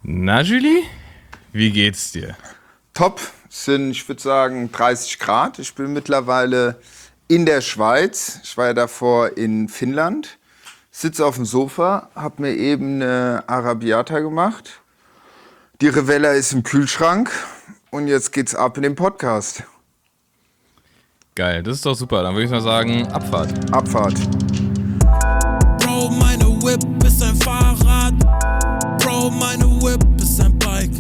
Na, Julie, wie geht's dir? Top, sind, ich würde sagen, 30 Grad. Ich bin mittlerweile in der Schweiz. Ich war ja davor in Finnland. Sitze auf dem Sofa, habe mir eben eine Arrabbiata gemacht. Die Rivella ist im Kühlschrank und jetzt geht's ab in den Podcast. Geil, das ist doch super. Dann würde ich mal sagen, Abfahrt. Abfahrt. Bro, meine Whip ist ein Fahrrad. Bro, meine Whip ist ein Bike.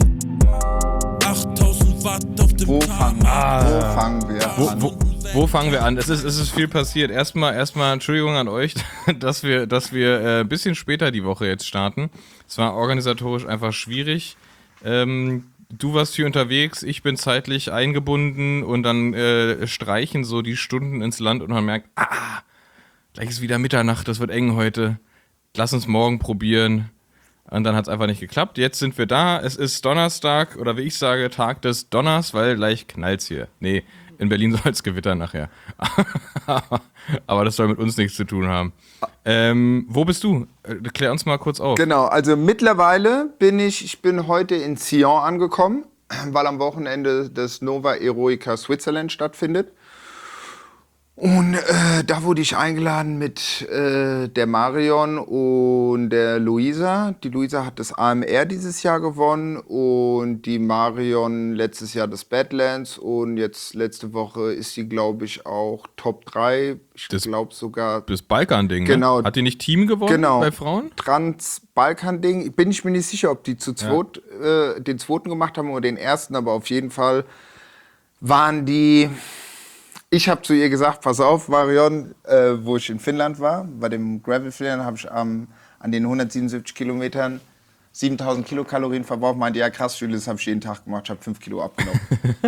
8000 Watt auf dem Wo Tag. fangen wir an? Wo fangen wir an? Es ist viel passiert. Erstmal Entschuldigung an euch, dass wir ein bisschen später die Woche jetzt starten. Es war organisatorisch einfach schwierig. Du warst viel unterwegs, ich bin zeitlich eingebunden und dann streichen so die Stunden ins Land und man merkt, gleich ist wieder Mitternacht, das wird eng heute. Lass uns morgen probieren. Und dann hat es einfach nicht geklappt. Jetzt sind wir da. Es ist Donnerstag oder wie ich sage, Tag des Donners, weil gleich knallt's hier. Nee, in Berlin soll es gewittern nachher. Aber das soll mit uns nichts zu tun haben. Wo bist du? Klär uns mal kurz auf. Genau, also mittlerweile bin ich heute in Sion angekommen, weil am Wochenende das Nova Eroica Switzerland stattfindet. Und da wurde ich eingeladen mit der Marion und der Luisa. Die Luisa hat das AMR dieses Jahr gewonnen und die Marion letztes Jahr das Badlands. Und jetzt letzte Woche ist sie, glaube ich, auch Top 3. Ich glaube sogar... Das Balkan-Ding, genau. Ne? Hat die nicht Team gewonnen bei Frauen? Trans-Balkan-Ding. Bin ich mir nicht sicher, ob die zu zweit den zweiten gemacht haben oder den ersten. Aber auf jeden Fall waren die... Ich habe zu ihr gesagt, pass auf, Marion, wo ich in Finnland war, bei dem Gravel-Fliegen habe ich an den 177 Kilometern 7000 Kilokalorien verbraucht. Meinte, ja krass, Julie, das habe ich jeden Tag gemacht, ich habe 5 Kilo abgenommen.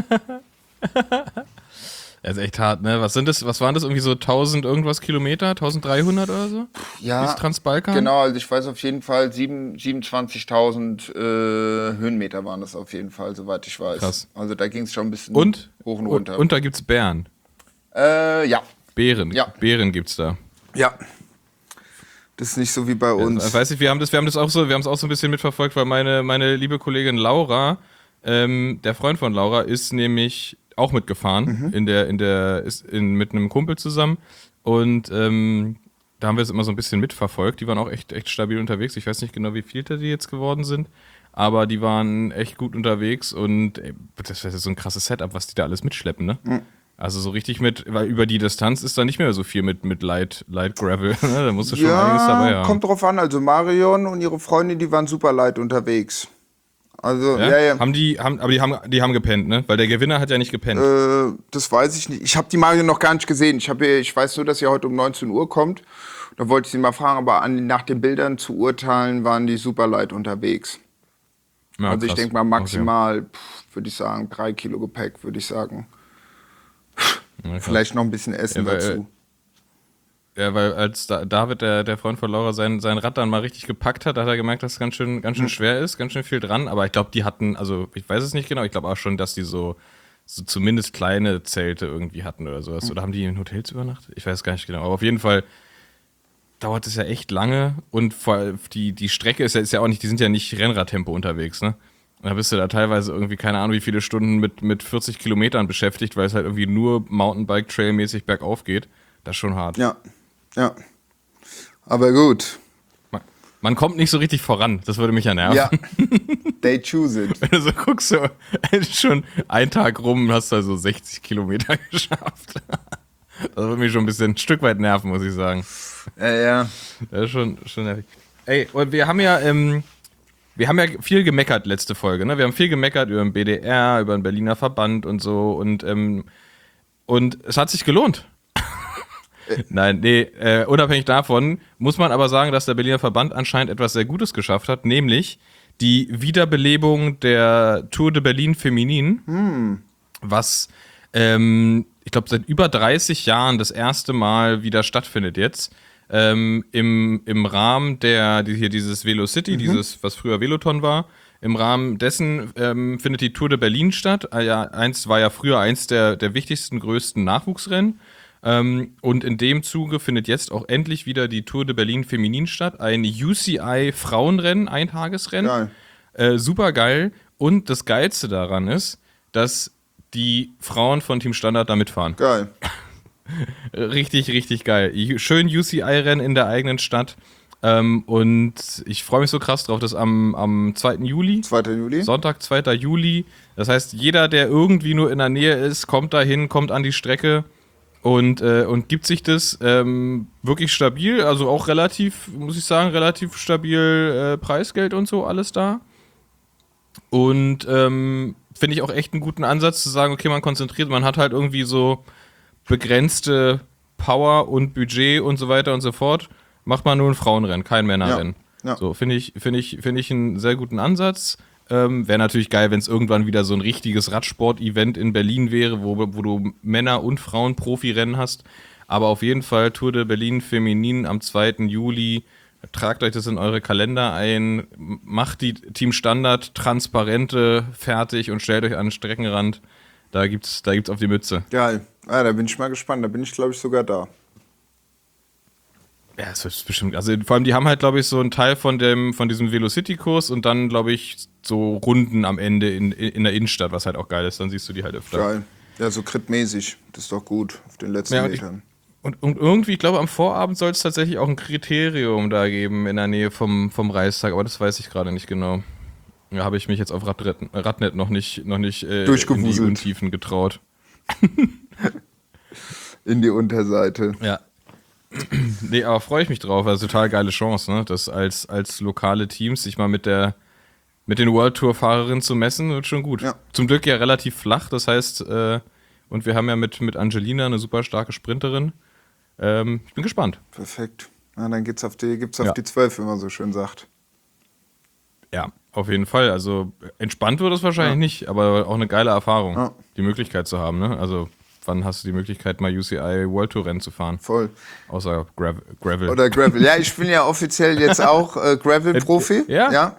Das ist echt hart, ne? Was waren das, irgendwie so 1000 irgendwas Kilometer, 1300 oder so? Ja, bis Transbalkan? Genau, also ich weiß auf jeden Fall, 27.000 Höhenmeter waren das auf jeden Fall, soweit ich weiß. Krass. Also da ging es schon ein bisschen hoch und runter. Und da gibt's Bären. Ja. Beeren. Ja. Beeren gibt's da. Ja. Das ist nicht so wie bei uns. Ich weiß nicht, wir haben es auch so ein bisschen mitverfolgt, weil meine liebe Kollegin Laura, der Freund von Laura, ist nämlich auch mitgefahren mit einem Kumpel zusammen und da haben wir es immer so ein bisschen mitverfolgt. Die waren auch echt stabil unterwegs. Ich weiß nicht genau, wie viel die jetzt geworden sind, aber die waren echt gut unterwegs und das ist so ein krasses Setup, was die da alles mitschleppen, ne? Mhm. Also so richtig weil über die Distanz ist da nicht mehr so viel mit Light Gravel. Da musst du schon einiges dabei haben. Kommt drauf an. Also Marion und ihre Freundin, die waren super light unterwegs. Also, ja. Die haben gepennt, ne? Weil der Gewinner hat ja nicht gepennt. Das weiß ich nicht. Ich habe die Marion noch gar nicht gesehen. Ich weiß nur, dass sie heute um 19 Uhr kommt. Da wollte ich sie mal fragen, aber nach den Bildern zu urteilen, waren die super light unterwegs. Ja, also krass. Ich denke mal maximal, würde ich sagen, 3 Kilo Gepäck, würde ich sagen. Ja, vielleicht noch ein bisschen Essen dazu. Weil als David, der Freund von Laura, sein Rad dann mal richtig gepackt hat, hat er gemerkt, dass es ganz schön schwer ist, ganz schön viel dran. Aber ich glaube, die hatten, also ich weiß es nicht genau, ich glaube auch schon, dass die so zumindest kleine Zelte irgendwie hatten oder sowas. Oder haben die in Hotels übernachtet? Ich weiß gar nicht genau. Aber auf jeden Fall dauert es ja echt lange und die Strecke ist ja auch nicht, die sind ja nicht Rennradtempo unterwegs, ne? Und da bist du da teilweise irgendwie, keine Ahnung, wie viele Stunden mit 40 Kilometern beschäftigt, weil es halt irgendwie nur Mountainbike-Trail-mäßig bergauf geht. Das ist schon hart. Ja. Aber gut. Man kommt nicht so richtig voran. Das würde mich ja nerven. Ja. They choose it. Wenn du so guckst, so, schon einen Tag rum und hast da so 60 Kilometer geschafft. Das würde mich schon ein Stück weit nerven, muss ich sagen. Ja. Das ist schon nervig. Ey, und wir haben ja viel gemeckert letzte Folge, ne? Wir haben viel gemeckert über den BDR, über den Berliner Verband und so und es hat sich gelohnt. Nein, unabhängig davon muss man aber sagen, dass der Berliner Verband anscheinend etwas sehr Gutes geschafft hat, nämlich die Wiederbelebung der Tour de Berlin Feminin, was ich glaube seit über 30 Jahren das erste Mal wieder stattfindet jetzt. Im Rahmen dieses Velocity, dieses, was früher Veloton war, im Rahmen dessen findet die Tour de Berlin statt. War ja früher eins der wichtigsten, größten Nachwuchsrennen. Und in dem Zuge findet jetzt auch endlich wieder die Tour de Berlin Feminin statt. Ein UCI Frauenrennen, Eintagesrennen. Super geil. Und das Geilste daran ist, dass die Frauen von Team Standard da mitfahren. Geil. Richtig, richtig geil. Schön UCI-Rennen in der eigenen Stadt. Und ich freue mich so krass drauf, das am 2. Juli. 2. Juli. Sonntag, 2. Juli. Das heißt, jeder, der irgendwie nur in der Nähe ist, kommt dahin, kommt an die Strecke und gibt sich das wirklich stabil. Also auch relativ, muss ich sagen, relativ stabil Preisgeld und so, alles da. Und finde ich auch echt einen guten Ansatz zu sagen, okay, man hat halt irgendwie so begrenzte Power und Budget und so weiter und so fort. Macht man nur ein Frauenrennen, kein Männerrennen. Ja. So, finde ich einen sehr guten Ansatz. Wäre natürlich geil, wenn es irgendwann wieder so ein richtiges Radsport-Event in Berlin wäre, wo du Männer- und Frauen-Profi-Rennen hast. Aber auf jeden Fall Tour de Berlin Feminin am 2. Juli. Tragt euch das in eure Kalender ein, macht die Team Standard Transparente fertig und stellt euch an den Streckenrand. Da gibt's auf die Mütze. Geil. Ah, da bin ich mal gespannt. Da bin ich, glaube ich, sogar da. Ja, das ist bestimmt. Also vor allem, die haben halt, glaube ich, so einen Teil von diesem Velocity-Kurs und dann, glaube ich, so Runden am Ende in der Innenstadt, was halt auch geil ist. Dann siehst du die halt öfter. Geil. Ja, so critmäßig. Das ist doch gut auf den letzten Metern. Und irgendwie, ich glaube, am Vorabend soll es tatsächlich auch ein Kriterium da geben in der Nähe vom Reichstag, aber das weiß ich gerade nicht genau. Da habe ich mich jetzt auf Radnet noch nicht in die Untiefen getraut. In die Unterseite. Ja. Nee, aber freue ich mich drauf. Also total geile Chance, ne? Das als lokale Teams sich mal mit den World Tour Fahrerinnen zu messen, wird schon gut. Ja. Zum Glück ja relativ flach, das heißt, und wir haben ja mit Angelina eine super starke Sprinterin. Ich bin gespannt. Perfekt. Ja, dann gibt's auf die 12, wie man so schön sagt. Ja, auf jeden Fall. Also entspannt wird es wahrscheinlich nicht, aber auch eine geile Erfahrung, die Möglichkeit zu haben. Ne? Also wann hast du die Möglichkeit, mal UCI World Tour Rennen zu fahren? Voll. Außer Gravel. Oder Gravel. Ja, ich bin ja offiziell jetzt auch Gravel-Profi. Ja?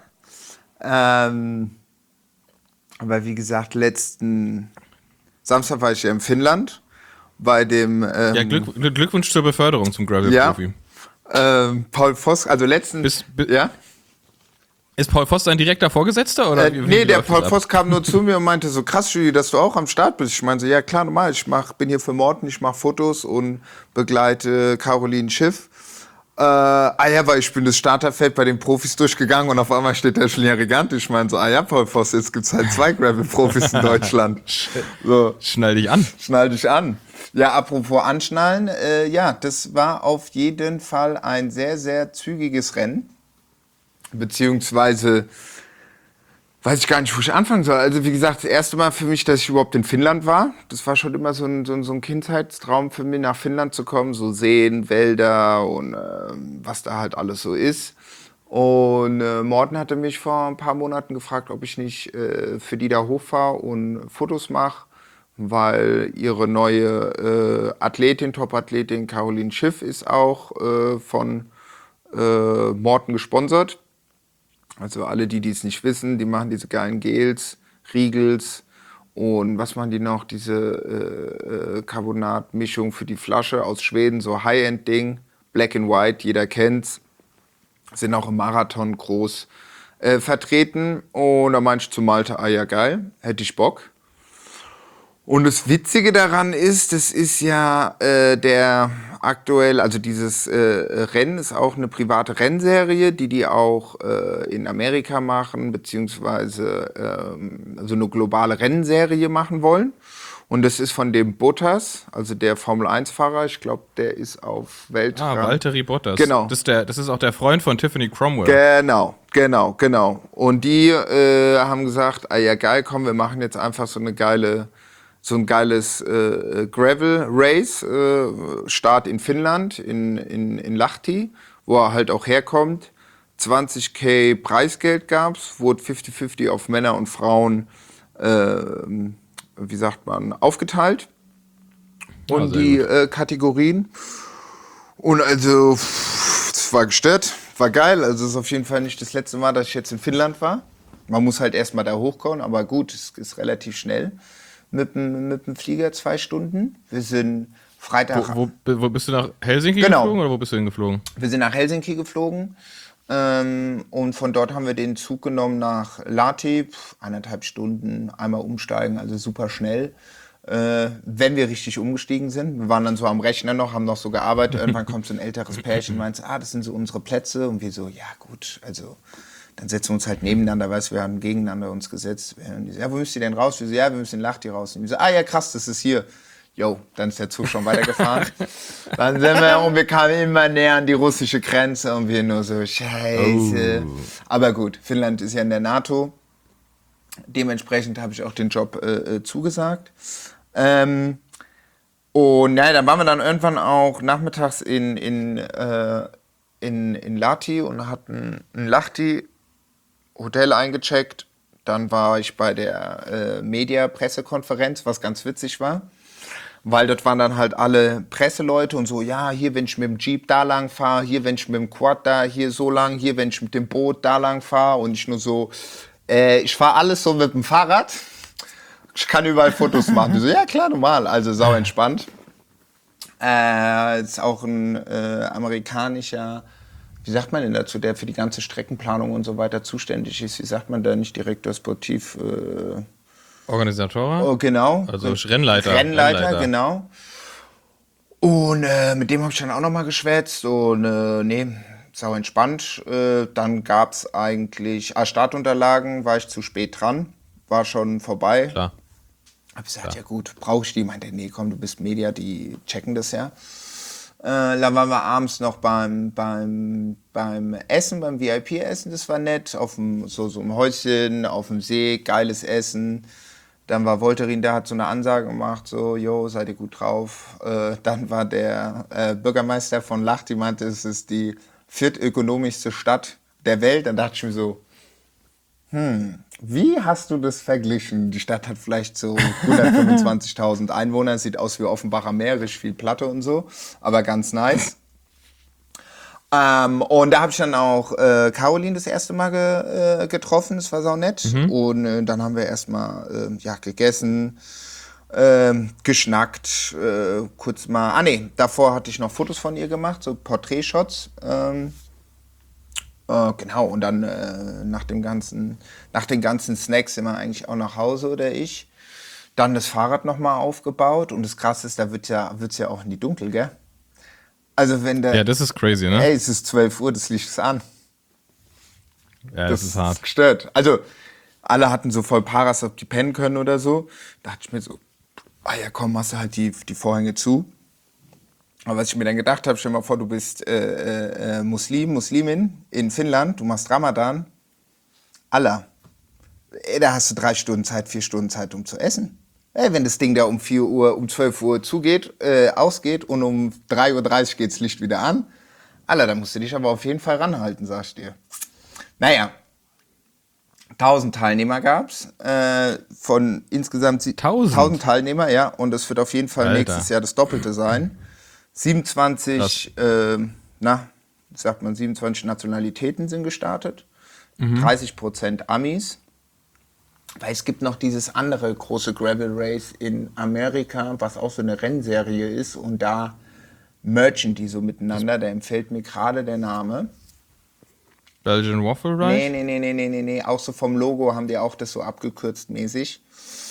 Aber wie gesagt, letzten Samstag war ich ja in Finnland bei dem... ja, Glückwunsch zur Beförderung zum Gravel-Profi. Paul Voss, also ja? Ist Paul Voss dein direkter Vorgesetzter? Oder nee, der Paul Voss kam nur zu mir und meinte so, krass, Julie, dass du auch am Start bist. Ich meinte so, ja klar, normal, bin hier für Morten, ich mache Fotos und begleite Caroline Schiff. Weil ich bin das Starterfeld bei den Profis durchgegangen und auf einmal steht der Julien Regant. Ich meine so, Paul Voss, jetzt gibt's halt 2 Gravel-Profis in Deutschland. So. Schnall dich an. Schnall dich an. Ja, apropos anschnallen, das war auf jeden Fall ein sehr, sehr zügiges Rennen. Beziehungsweise weiß ich gar nicht, wo ich anfangen soll. Also wie gesagt, das erste Mal für mich, dass ich überhaupt in Finnland war. Das war schon immer so ein Kindheitstraum für mich, nach Finnland zu kommen. So Seen, Wälder und was da halt alles so ist. Und Morten hatte mich vor ein paar Monaten gefragt, ob ich nicht für die da hochfahre und Fotos mache, weil ihre neue Top-Athletin Caroline Schiff ist auch von Morten gesponsert. Also alle, die es nicht wissen, die machen diese geilen Gels, Riegels und was machen die noch? Diese Carbonat-Mischung für die Flasche aus Schweden, so High-End-Ding, Black and White, jeder kennt's. Sind auch im Marathon groß vertreten. Und da meinte ich zu Malte, ja geil, hätte ich Bock. Und das Witzige daran ist, das ist ja also dieses Rennen ist auch eine private Rennserie, die auch in Amerika machen, beziehungsweise so eine globale Rennserie machen wollen. Und das ist von dem Bottas, also der Formel-1-Fahrer, ich glaube, der ist auf Weltrang. Valtteri Bottas. Genau. Das ist auch der Freund von Tiffany Cromwell. Genau. Und die haben gesagt, ja geil, komm, wir machen jetzt einfach so ein geiles Gravel-Race, Start in Finnland, in Lahti, wo er halt auch herkommt. 20.000 Preisgeld gab's, wurde 50-50 auf Männer und Frauen, aufgeteilt. Und die Kategorien. Und also, das war gestört, war geil. Also es ist auf jeden Fall nicht das letzte Mal, dass ich jetzt in Finnland war. Man muss halt erstmal da hochkommen, aber gut, es ist relativ schnell. Mit dem Flieger 2 Stunden. Wir sind Freitag... Wo bist du nach Helsinki geflogen oder wo bist du hingeflogen? Wir sind nach Helsinki geflogen. Und von dort haben wir den Zug genommen nach Lahti, 1,5 Stunden, einmal umsteigen, also super schnell. Wenn wir richtig umgestiegen sind. Wir waren dann so am Rechner noch, haben noch so gearbeitet. Irgendwann kommt so ein älteres Pärchen und meint, das sind so unsere Plätze. Und wir so, ja gut, also dann setzen wir uns halt nebeneinander, weißt du, wir haben gegeneinander uns gesetzt. Und die so, ja, wo müsst ihr denn raus? Wir so, ja, wir müssen in Lahti raus. Und die so, ja krass, das ist hier. Jo, dann ist der Zug schon weitergefahren. Dann sind wir kamen immer näher an die russische Grenze und wir nur so, scheiße. Aber gut, Finnland ist ja in der NATO. Dementsprechend habe ich auch den Job zugesagt. Und ja, dann waren wir dann irgendwann auch nachmittags in Lahti und hatten ein Lahti-Hotel eingecheckt. Dann war ich bei der Media-Pressekonferenz, was ganz witzig war. Weil dort waren dann halt alle Presseleute und so, ja, hier, wenn ich mit dem Jeep da lang fahre, hier, wenn ich mit dem Quad da hier so lang, hier, wenn ich mit dem Boot da lang fahre. Und ich nur so, ich fahre alles so mit dem Fahrrad. Ich kann überall Fotos machen. Die so, ja klar, normal. Also sau entspannt. Ist auch ein amerikanischer, wie sagt man denn dazu, der für die ganze Streckenplanung und so weiter zuständig ist. Wie sagt man da, nicht Direktor Sportiv? Organisator? Oh, genau. Also Rennleiter. Rennleiter, genau. Und mit dem habe ich dann auch nochmal geschwätzt. Und nee, sau entspannt. Dann gab es eigentlich Startunterlagen, war ich zu spät dran. War schon vorbei. Klar. Hab gesagt, ja gut, brauche ich die? Meinte, nee, komm, du bist Media, die checken das ja. Dann waren wir abends noch beim Essen, beim VIP-Essen, das war nett. Auf dem, so einem Häuschen, auf dem See, geiles Essen. Dann war Volterin, der hat so eine Ansage gemacht, so, jo, seid ihr gut drauf. Dann war der Bürgermeister von Lahti, meinte, es ist die viertökonomischste Stadt der Welt. Dann dachte ich mir so, wie hast du das verglichen? Die Stadt hat vielleicht so 125.000 Einwohner, sieht aus wie Offenbacher Meer, richtig viel Platte und so, aber ganz nice. Und da habe ich dann auch Caroline das erste Mal getroffen, das war sau nett. Und dann haben wir erstmal gegessen, geschnackt, kurz mal, davor hatte ich noch Fotos von ihr gemacht, so Porträtshots. Genau, und dann nach den ganzen Snacks sind wir eigentlich auch nach Hause oder ich. Dann das Fahrrad nochmal aufgebaut und das Krasse ist, da wird's ja auch in die Dunkel, gell? Also wenn der... Ja, das ist crazy, ne? Ey, es ist 12 Uhr, das Licht ist an. Ja, das ist hart. Das ist gestört. Also alle hatten so voll Paras, ob die pennen können oder so. Da dachte ich mir so, ja komm, machst du halt die Vorhänge zu. Aber was ich mir dann gedacht habe, stell dir mal vor, du bist Muslimin in Finnland, du machst Ramadan. Allah, da hast du 3 Stunden Zeit, 4 Stunden Zeit, um zu essen. Wenn das Ding da um 4 Uhr, um 12 Uhr ausgeht und um 3.30 Uhr geht das Licht wieder an. Allah, da musst du dich aber auf jeden Fall ranhalten, sag ich dir. Naja, 1000 Teilnehmer gab's, von insgesamt 1000 Teilnehmer, ja, und es wird auf jeden Fall nächstes Jahr das Doppelte sein. 27 Nationalitäten sind gestartet, 30% Amis. Weil es gibt noch dieses andere große Gravel Race in Amerika, was auch so eine Rennserie ist und da merchen die so miteinander, da empfiehlt mir gerade der Name. Belgian Waffle Ride? Nee, auch so vom Logo haben die auch das so abgekürzt mäßig.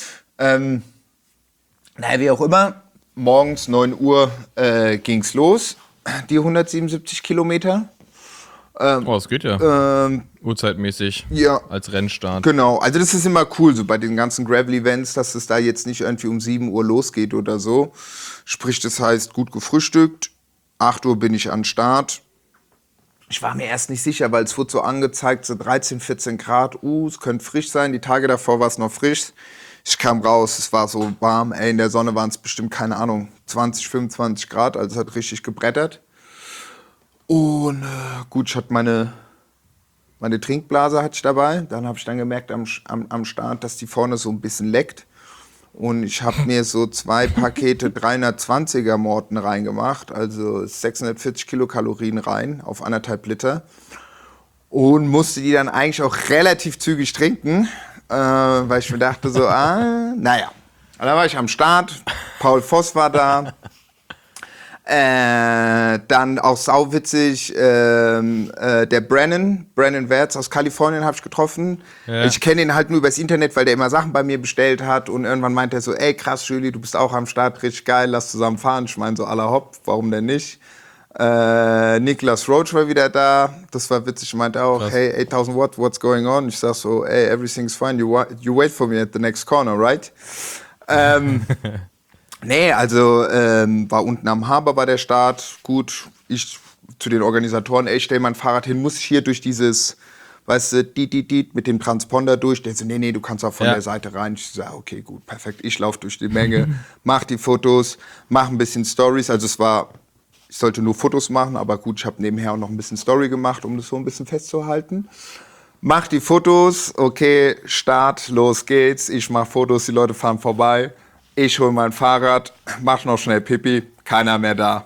Wie auch immer, morgens 9 Uhr ging's los, die 177 Kilometer. Es geht ja. Uhrzeitmäßig. Ja. Als Rennstart. Genau, also das ist immer cool, so bei den ganzen Gravel-Events, dass es da jetzt nicht irgendwie um 7 Uhr losgeht oder so. Sprich, das heißt, gut gefrühstückt, 8 Uhr bin ich an Start. Ich war mir erst nicht sicher, weil es wurde so angezeigt, so 13, 14 Grad, es könnte frisch sein. Die Tage davor war es noch frisch. Ich kam raus, es war so warm, in der Sonne waren es bestimmt, keine Ahnung, 20, 25 Grad, also es hat richtig gebrettert. Und gut, ich hatte meine Trinkblase hatte ich dabei. Dann habe ich dann gemerkt am Start, dass die vorne so ein bisschen leckt. Und ich habe mir so 2 Pakete 320er Morten reingemacht, also 640 Kilokalorien rein auf 1,5 Liter. Und musste die dann eigentlich auch relativ zügig trinken, weil ich mir dachte so, naja. Und dann war ich am Start, Paul Voss war da. Dann auch sauwitzig, der Brennan Wertz aus Kalifornien habe ich getroffen. Ja. Ich kenne ihn halt nur übers Internet, weil der immer Sachen bei mir bestellt hat. Und irgendwann meinte er so, ey krass, Julie, du bist auch am Start, richtig geil, lass zusammen fahren. Ich meine so, à la hopp, warum denn nicht? Nicholas Roach war wieder da, das war witzig, meinte auch, krass. Hey, 8000 Watt, what's going on? Ich sag so, hey, everything's fine, you wait for me at the next corner, right? Nee, also war unten am Harbor bei der Start. Gut, ich zu den Organisatoren, ey, stell mein Fahrrad hin, muss ich hier durch dieses, weißt du, mit dem Transponder durch. Der so, nee, du kannst auch von der Seite rein. Ich so, okay, gut, perfekt. Ich laufe durch die Menge, mach die Fotos, mach ein bisschen Stories. Also ich sollte nur Fotos machen, aber gut, ich habe nebenher auch noch ein bisschen Story gemacht, um das so ein bisschen festzuhalten. Mach die Fotos, okay, Start, los geht's. Ich mach Fotos, die Leute fahren vorbei. Ich hole mein Fahrrad, mach noch schnell Pipi, keiner mehr da.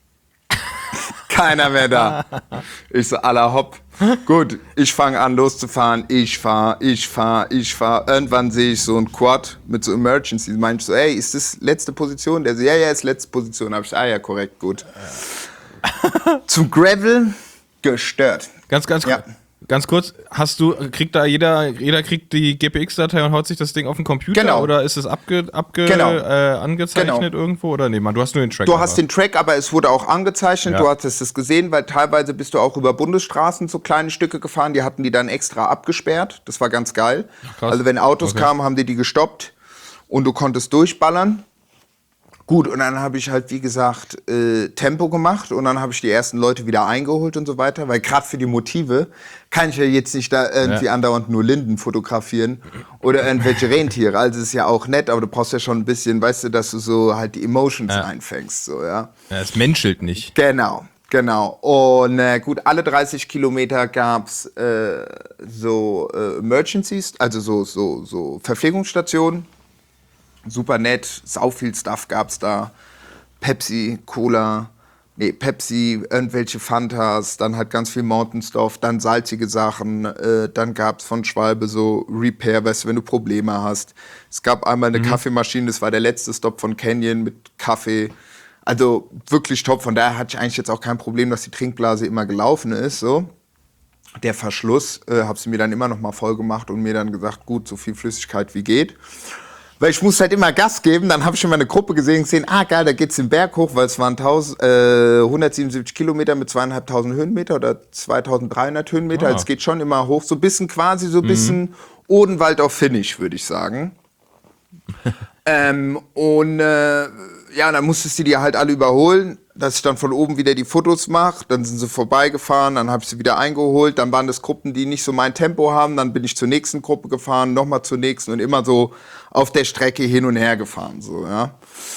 Keiner mehr da. Ich so, à la hopp. Gut, ich fange an loszufahren, ich fahr. Irgendwann sehe ich so ein Quad mit so Emergency. Meinte ich so, ey, ist das letzte Position? Der so, ja, ist letzte Position. Hab ich, ja, korrekt, gut. Zum Gravel gestört. Ganz kurz, kriegt da jeder kriegt die GPX-Datei und haut sich das Ding auf den Computer? Genau. Oder ist es angezeichnet irgendwo? Oder nee, du hast nur den Track. Du hast den Track, aber es wurde auch angezeichnet. Ja. Du hattest es gesehen, weil teilweise bist du auch über Bundesstraßen so kleine Stücke gefahren. Die hatten die dann extra abgesperrt. Das war ganz geil. Krass. Also wenn Autos kamen, haben die gestoppt und du konntest durchballern. Gut, und dann habe ich halt, wie gesagt, Tempo gemacht und dann habe ich die ersten Leute wieder eingeholt und so weiter, weil gerade für die Motive kann ich ja jetzt nicht da irgendwie andauernd nur Linden fotografieren oder irgendwelche Rentiere. Also ist ja auch nett, aber du brauchst ja schon ein bisschen, weißt du, dass du so halt die Emotions einfängst. So, ja, es menschelt nicht. Genau. Und gut, alle 30 Kilometer gab's so Emergencies, also so Verpflegungsstationen. Super nett, sau viel Stuff gab's da. Pepsi, irgendwelche Fantas, dann halt ganz viel Mountain Stuff, dann salzige Sachen, dann gab's von Schwalbe so Repair, weißt du, wenn du Probleme hast. Es gab einmal eine Kaffeemaschine, das war der letzte Stop von Canyon mit Kaffee. Also wirklich top, von daher hatte ich eigentlich jetzt auch kein Problem, dass die Trinkblase immer gelaufen ist, so. Der Verschluss, hab sie mir dann immer noch mal voll gemacht und mir dann gesagt, gut, so viel Flüssigkeit wie geht. Weil ich muss halt immer Gas geben, dann habe ich schon mal eine Gruppe gesehen, geil, da geht's den Berg hoch, weil es waren 177 Kilometer mit 2.500 Höhenmeter oder 2.300 Höhenmeter. Es geht schon immer hoch, so ein bisschen quasi, so ein bisschen Odenwald auf Finnisch, würde ich sagen. Dann musstest du die halt alle überholen, dass ich dann von oben wieder die Fotos mache. Dann sind sie vorbeigefahren, dann habe ich sie wieder eingeholt. Dann waren das Gruppen, die nicht so mein Tempo haben. Dann bin ich zur nächsten Gruppe gefahren, nochmal zur nächsten und immer so auf der Strecke hin und her gefahren. So, ja.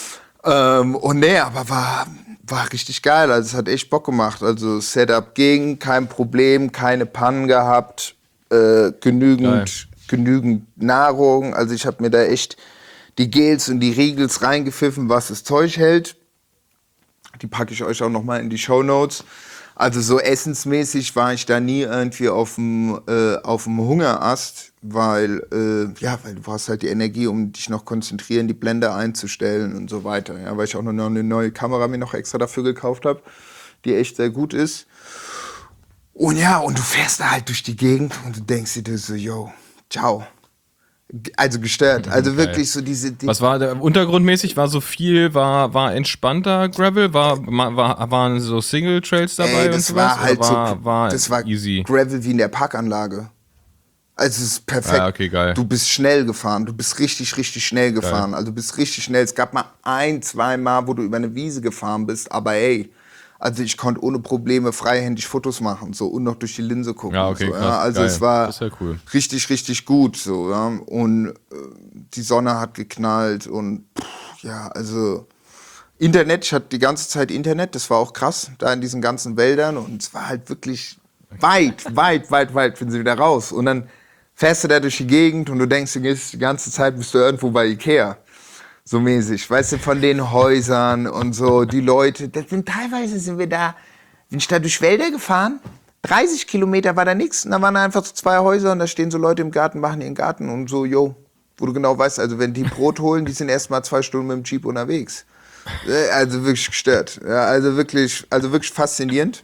Aber war richtig geil. Also es hat echt Bock gemacht. Also Setup ging, kein Problem, keine Pannen gehabt, genügend Nahrung. Also ich habe mir da echt die Gels und die Riegels reingepfiffen, was das Zeug hält. Die packe ich euch auch noch mal in die Shownotes. Also so essensmäßig war ich da nie irgendwie auf dem Hungerast, weil du brauchst halt die Energie, um dich noch konzentrieren, die Blende einzustellen und so weiter. Ja, weil ich auch noch eine neue Kamera mir noch extra dafür gekauft habe, die echt sehr gut ist. Und ja, und du fährst da halt durch die Gegend und du denkst dir so, yo, ciao. Also gestört, also wirklich so diese... Was war der untergrundmäßig? War entspannter Gravel? Waren so Single-Trails dabei? Das war halt das war easy. Gravel wie in der Parkanlage. Also es ist perfekt. Ja, okay, geil. Du bist schnell gefahren, du bist richtig, richtig schnell gefahren. Geil. Also du bist richtig schnell. Es gab mal 1-2 Mal, wo du über eine Wiese gefahren bist, aber ey, also ich konnte ohne Probleme freihändig Fotos machen so, und noch durch die Linse gucken. Ja, okay, so, krass, ja. Also geil. es war das ist ja cool. richtig, richtig gut. So, ja. Und die Sonne hat geknallt und also Internet, ich hatte die ganze Zeit Internet, das war auch krass, da in diesen ganzen Wäldern und es war halt wirklich weit, finden sie wieder raus. Und dann fährst du da durch die Gegend und du denkst, du gehst die ganze Zeit, bist du irgendwo bei Ikea. So mäßig, weißt du, von den Häusern und so, die Leute, bin ich da durch Wälder gefahren, 30 Kilometer war da nichts, und da waren einfach so 2 Häuser und da stehen so Leute im Garten, machen ihren Garten und so, wo du genau weißt, also wenn die Brot holen, die sind erst mal 2 Stunden mit dem Jeep unterwegs. Also wirklich gestört. Ja, also wirklich faszinierend.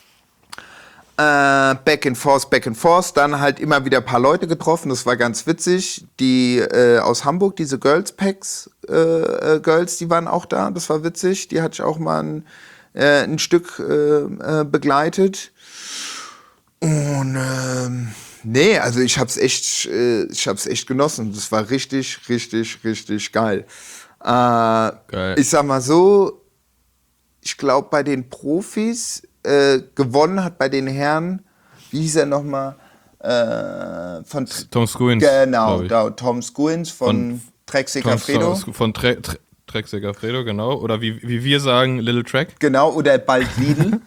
Back and forth. Dann halt immer wieder ein paar Leute getroffen. Das war ganz witzig. Die aus Hamburg, diese Girls Packs Girls, die waren auch da. Das war witzig. Die hatte ich auch mal ein Stück begleitet. Und nee, also ich hab's echt genossen. Das war richtig geil. Geil. Ich sag mal so, ich glaube bei den Profis gewonnen hat bei den Herren, wie hieß er nochmal? Von Tom Skuins. Genau, Tom Skuins von Trek Segafredo. Von Trek Segafredo, genau. Oder wie wir sagen, Little Trek. Genau, oder bald Lidl.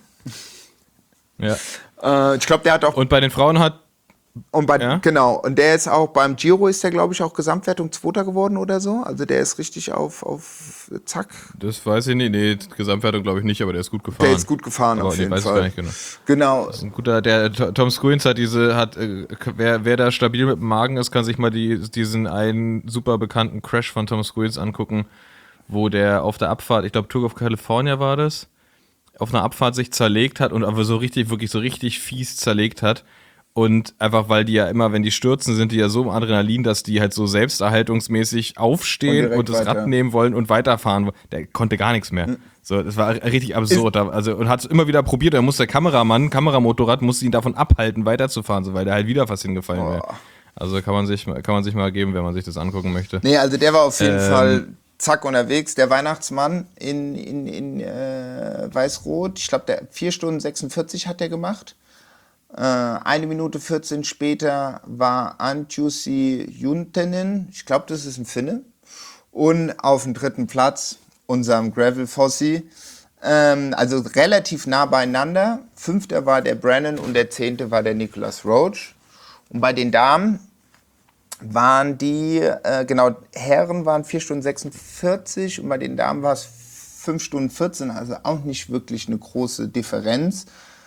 Ja. Ich glaube, der hat auch. Und bei den Frauen hat. Genau, und der ist auch beim Giro, ist der, glaube ich, auch Gesamtwertung Zweiter geworden oder so. Also der ist richtig auf Zack. Das weiß ich nicht. Nee, Gesamtwertung glaube ich nicht, aber der ist gut gefahren. Der ist gut gefahren, auf jeden Fall. Ich gar nicht genau. Das ist ein guter, der Tom Skuins hat wer da stabil mit dem Magen ist, kann sich mal diesen einen super bekannten Crash von Tom Skuins angucken, wo der auf der Abfahrt, ich glaube Tour of California war das, auf einer Abfahrt sich zerlegt hat und aber wirklich so richtig fies zerlegt hat. Und einfach, weil die ja immer, wenn die stürzen, sind die ja so im Adrenalin, dass die halt so selbsterhaltungsmäßig aufstehen und das Rad nehmen wollen und weiterfahren. Der konnte gar nichts mehr. So, das war richtig absurd. Und hat es immer wieder probiert. Da musste der Kameramotorrad, musste ihn davon abhalten, weiterzufahren, so, weil der halt wieder fast hingefallen wäre. Also kann man sich mal geben, wenn man sich das angucken möchte. Nee, also der war auf jeden Fall zack unterwegs. Der Weihnachtsmann in Weiß-Rot. Ich glaube, der 4 Stunden 46 hat der gemacht. 1 Minute 14 später war Antti Junttinen, ich glaube, das ist ein Finne. Und auf dem 3. Platz unserem Gravel-Fossi. Also relativ nah beieinander. 5. war der Brennan und der 10. war der Nicholas Roach. Und bei den Damen waren die, Herren waren 4 Stunden 46 und bei den Damen war es 5 Stunden 14, also auch nicht wirklich eine große Differenz.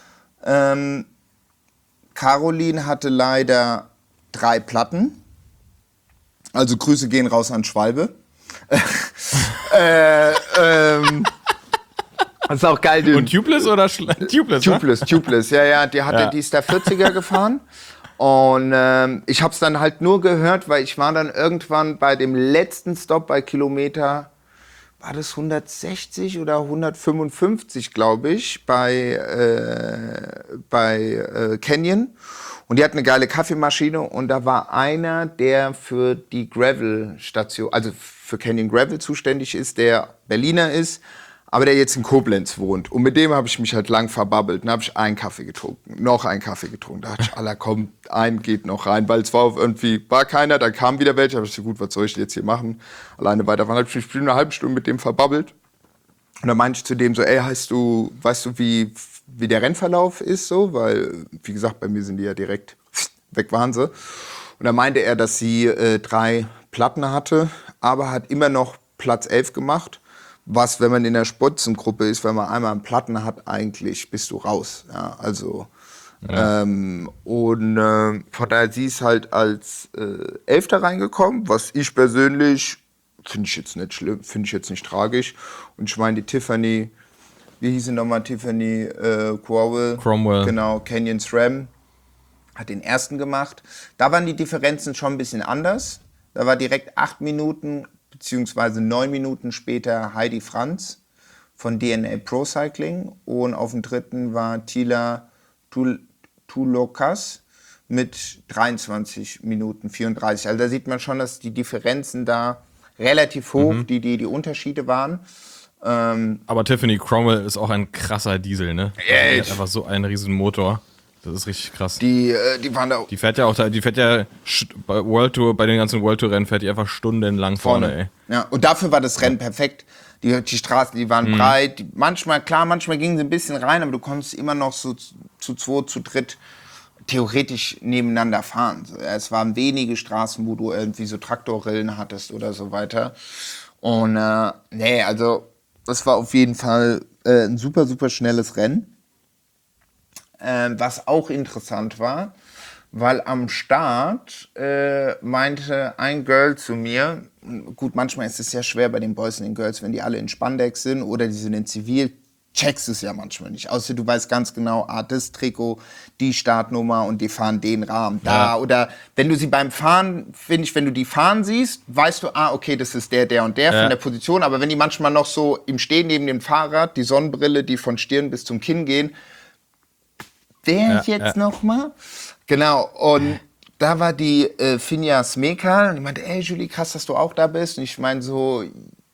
Caroline hatte leider 3 Platten. Also Grüße gehen raus an Schwalbe. Das ist auch geil. Und Tubeless oder Tubeless, ja. Die ist der 40er gefahren. Und ich habe es dann halt nur gehört, weil ich war dann irgendwann bei dem letzten Stop bei Kilometer, war das 160 oder 155, glaube ich, bei Canyon. Und die hat eine geile Kaffeemaschine und da war einer, der für die Gravel-Station, also für Canyon Gravel zuständig ist, der Berliner ist, aber der jetzt in Koblenz wohnt. Und mit dem habe ich mich halt lang verbabbelt. Dann habe ich einen Kaffee getrunken, noch einen Kaffee getrunken. Da dachte ich, Alter, komm, ein geht noch rein, weil es war keiner, dann kam wieder welche. Da habe ich gesagt, gut, was soll ich jetzt hier machen? Alleine weiterfahren. Habe ich mich eine halbe Stunde mit dem verbabbelt. Und dann meinte ich zu dem so, ey, weißt du, wie der Rennverlauf ist? So? Weil, wie gesagt, bei mir sind die ja direkt weg waren sie. Und dann meinte er, dass sie 3 Platten hatte, aber hat immer noch Platz 11 gemacht. Was, wenn man in der Spotzengruppe ist, wenn man einmal einen Platten hat, eigentlich bist du raus. Ja, also, von daher, sie ist halt als 11. reingekommen, was ich persönlich finde ich jetzt nicht schlimm, finde ich jetzt nicht tragisch. Und ich meine, die Tiffany, wie hieß sie nochmal, Tiffany Cromwell, genau, Canyon SRAM, hat den 1. gemacht. Da waren die Differenzen schon ein bisschen anders. Da war direkt 8 Minuten beziehungsweise 9 Minuten später Heidi Franz von DNA Pro Cycling und auf dem 3. war Tila Tulokas mit 23 Minuten 34. Also da sieht man schon, dass die Differenzen da relativ hoch, die Unterschiede waren. Aber Tiffany Cromwell ist auch ein krasser Diesel, ne? Die hat einfach so einen riesen Motor. Das ist richtig krass. Die waren da. Die fährt ja bei World Tour, bei den ganzen World Tour Rennen fährt die einfach stundenlang vorne, ey. Ja, und dafür war das Rennen perfekt. Die Straßen, die waren breit. Manchmal gingen sie ein bisschen rein, aber du konntest immer noch so zu 2, zu 3 theoretisch nebeneinander fahren. Es waren wenige Straßen, wo du irgendwie so Traktorrillen hattest oder so weiter. Und also das war auf jeden Fall ein super, super schnelles Rennen. Was auch interessant war, weil am Start meinte ein Girl zu mir, gut, manchmal ist es ja schwer bei den Boys und den Girls, wenn die alle in Spandex sind oder die sind in Zivil, checkst du es ja manchmal nicht. Außer du weißt ganz genau, das Trikot, die Startnummer und die fahren den Rahmen da. Oder wenn du sie beim Fahren, finde ich, wenn du die fahren siehst, weißt du, okay, das ist der und der von der Position. Aber wenn die manchmal noch so im Stehen neben dem Fahrrad, die Sonnenbrille, die von Stirn bis zum Kinn gehen, jetzt nochmal? Genau, und da war die Finja Smekal und die meinte, ey Julie, krass, dass du auch da bist. Und ich meine so,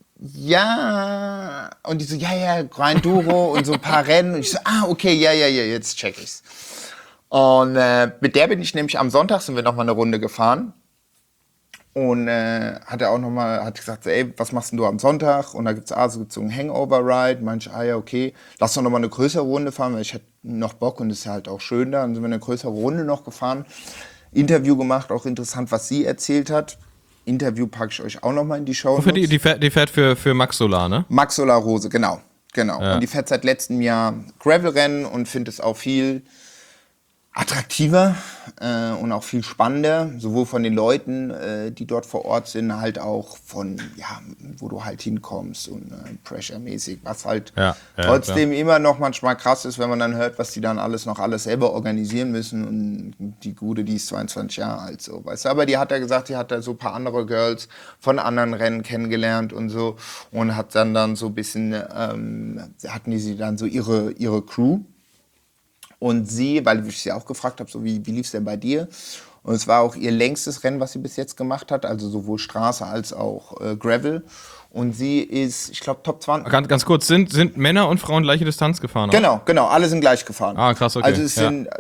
ja. Und die so, ja, Grind Duro und so ein paar Rennen. Und ich so, okay, ja, jetzt check ich's. Und mit der bin ich nämlich am Sonntag, sind wir nochmal eine Runde gefahren. Und hat er auch nochmal, hat gesagt, ey, was machst denn du am Sonntag? Und da gibt's so einen Hangover-Ride. Manche, ja, okay, lass doch nochmal eine größere Runde fahren, weil ich hatte noch Bock und es ist halt auch schön da. Dann sind wir eine größere Runde noch gefahren. Interview gemacht, auch interessant, was sie erzählt hat. Interview packe ich euch auch nochmal in die Show. Die fährt für Max Solar, ne? Max Solar Rose, genau. Ja. Und die fährt seit letztem Jahr Gravel-Rennen und findet es auch viel attraktiver und auch viel spannender, sowohl von den Leuten, die dort vor Ort sind, halt auch von, wo du halt hinkommst und Pressure-mäßig, was halt trotzdem immer noch manchmal krass ist, wenn man dann hört, was die dann alles selber organisieren müssen und die Gute, die ist 22 Jahre alt, so, weißt du, aber die hat ja gesagt, die hat da so ein paar andere Girls von anderen Rennen kennengelernt und so und hat dann so ein bisschen, hatten sie dann so ihre Crew. Und sie, weil ich sie auch gefragt habe, so wie lief es denn bei dir? Und es war auch ihr längstes Rennen, was sie bis jetzt gemacht hat, also sowohl Straße als auch Gravel. Und sie ist, ich glaube, Top 20. Ganz kurz, sind Männer und Frauen gleiche Distanz gefahren? Genau, alle sind gleich gefahren. Krass, okay. Also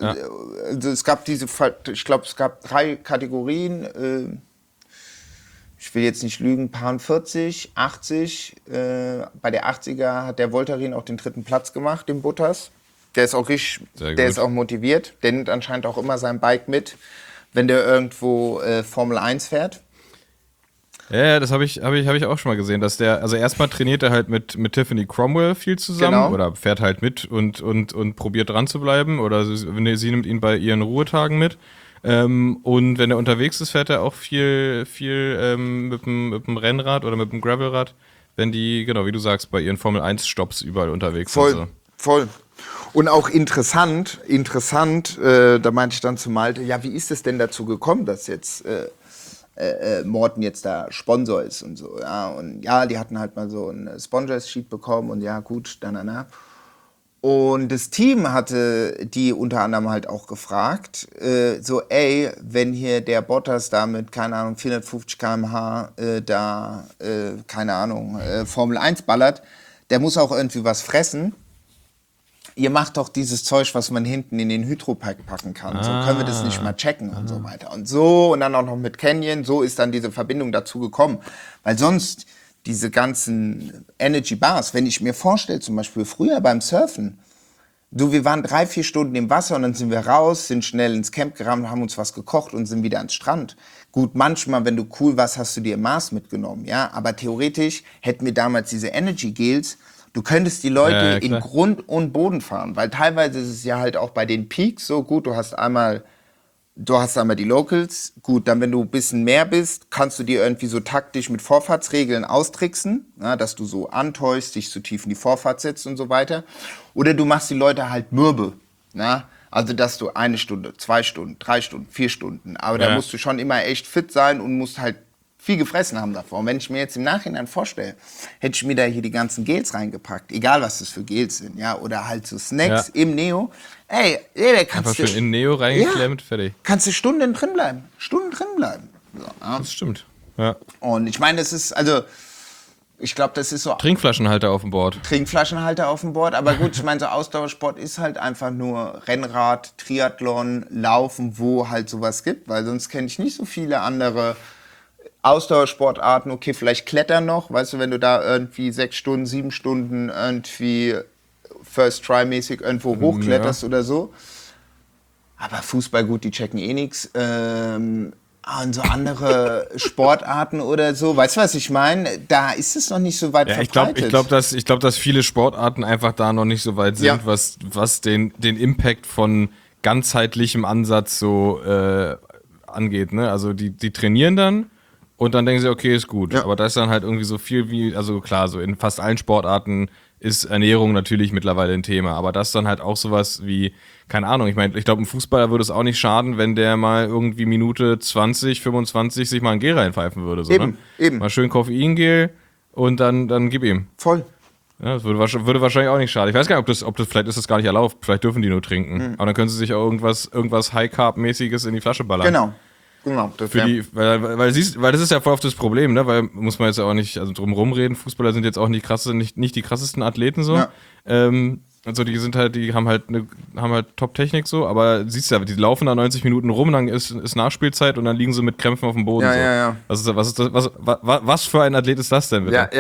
es gab ich glaube, es gab 3 Kategorien. Ich will jetzt nicht lügen, paar 40, 80. Bei der 80er hat der Voltarin auch den 3. Platz gemacht, den Bottas. Der ist auch richtig, der ist auch motiviert. Der nimmt anscheinend auch immer sein Bike mit, wenn der irgendwo Formel 1 fährt. Ja, das hab ich auch schon mal gesehen, dass der, also erstmal trainiert er halt mit Tiffany Cromwell viel zusammen oder fährt halt mit und probiert dran zu bleiben oder sie nimmt ihn bei ihren Ruhetagen mit. Und wenn er unterwegs ist, fährt er auch viel mit dem Rennrad oder mit dem Gravelrad, wenn die, genau wie du sagst, bei ihren Formel 1 Stops überall unterwegs sind. So. Voll. Und auch interessant, da meinte ich dann zu Malte, ja, wie ist es denn dazu gekommen, dass jetzt Morten jetzt da Sponsor ist und so, ja, und ja, die hatten halt mal so ein Sponsors-Sheet bekommen und ja, gut, Und das Team hatte die unter anderem halt auch gefragt, so, ey, wenn hier der Bottas da mit, keine Ahnung, 450 km/h Formel 1 ballert, der muss auch irgendwie was fressen. Ihr macht doch dieses Zeug, was man hinten in den Hydropack packen kann. So können wir das nicht mal checken und so weiter. Und so, und dann auch noch mit Canyon, so ist dann diese Verbindung dazu gekommen. Weil sonst diese ganzen Energy Bars, wenn ich mir vorstelle, zum Beispiel früher beim Surfen, wir waren 3-4 Stunden im Wasser und dann sind wir raus, sind schnell ins Camp gerannt, haben uns was gekocht und sind wieder ans Strand. Gut, manchmal, wenn du cool warst, hast du dir Mars mitgenommen, ja. Aber theoretisch hätten wir damals diese Energy Gels. Du könntest die Leute in Grund und Boden fahren, weil teilweise ist es ja halt auch bei den Peaks so gut, du hast einmal die Locals, gut, dann wenn du ein bisschen mehr bist, kannst du dir irgendwie so taktisch mit Vorfahrtsregeln austricksen, ja, dass du so antäuschst, dich so tief in die Vorfahrt setzt und so weiter. Oder du machst die Leute halt mürbe, ja, also dass du 1 Stunde, 2 Stunden, 3 Stunden, 4 Stunden, aber da musst du schon immer echt fit sein und musst halt viel gefressen haben davor. Und wenn ich mir jetzt im Nachhinein vorstelle, hätte ich mir da hier die ganzen Gels reingepackt, egal was das für Gels sind, ja, oder halt so Snacks im Neo. Ey, kannst du schön in Neo reingeklemmt, fertig. Kannst du Stunden drin bleiben. So, ja. Das stimmt. Ja. Und ich meine, ich glaube, das ist so. Trinkflaschenhalter auf dem Board. Aber gut, ich meine, so Ausdauersport ist halt einfach nur Rennrad, Triathlon, Laufen, wo halt sowas gibt, weil sonst kenne ich nicht so viele andere Ausdauersportarten, okay, vielleicht Klettern noch, weißt du, wenn du da irgendwie 6 Stunden, 7 Stunden irgendwie First Try-mäßig irgendwo hochkletterst oder so. Aber Fußball, gut, die checken eh nix. Und so andere Sportarten oder so, weißt du, was ich meine? Da ist es noch nicht so weit verbreitet. Ich glaube, dass viele Sportarten einfach da noch nicht so weit sind, was den Impact von ganzheitlichem Ansatz so angeht, ne? Also die trainieren dann und dann denken sie, okay, ist gut. Ja. Aber da ist dann halt irgendwie so viel wie, also klar, so in fast allen Sportarten ist Ernährung natürlich mittlerweile ein Thema. Aber das ist dann halt auch sowas wie, keine Ahnung, ich meine, ich glaube, ein Fußballer würde es auch nicht schaden, wenn der mal irgendwie Minute 20, 25 sich mal ein Gel reinpfeifen würde. So, Eben, ne? eben. Mal schön Koffeingel und dann gib ihm. Voll. Ja, das würde wahrscheinlich auch nicht schaden. Ich weiß gar nicht, ob das vielleicht ist das gar nicht erlaubt. Vielleicht dürfen die nur trinken. Aber dann können sie sich auch irgendwas High-Carb-mäßiges in die Flasche ballern. Genau. Das Weil das ist ja voll oft das Problem, ne? Weil muss man jetzt ja auch nicht drum rumreden. Fußballer sind jetzt auch nicht die krassesten Athleten so. Ja. Also die haben halt Top-Technik so, aber siehst du ja, die laufen da 90 Minuten rum, dann ist Nachspielzeit und dann liegen sie mit Krämpfen auf dem Boden. Ja. Was für ein Athlet ist das denn bitte?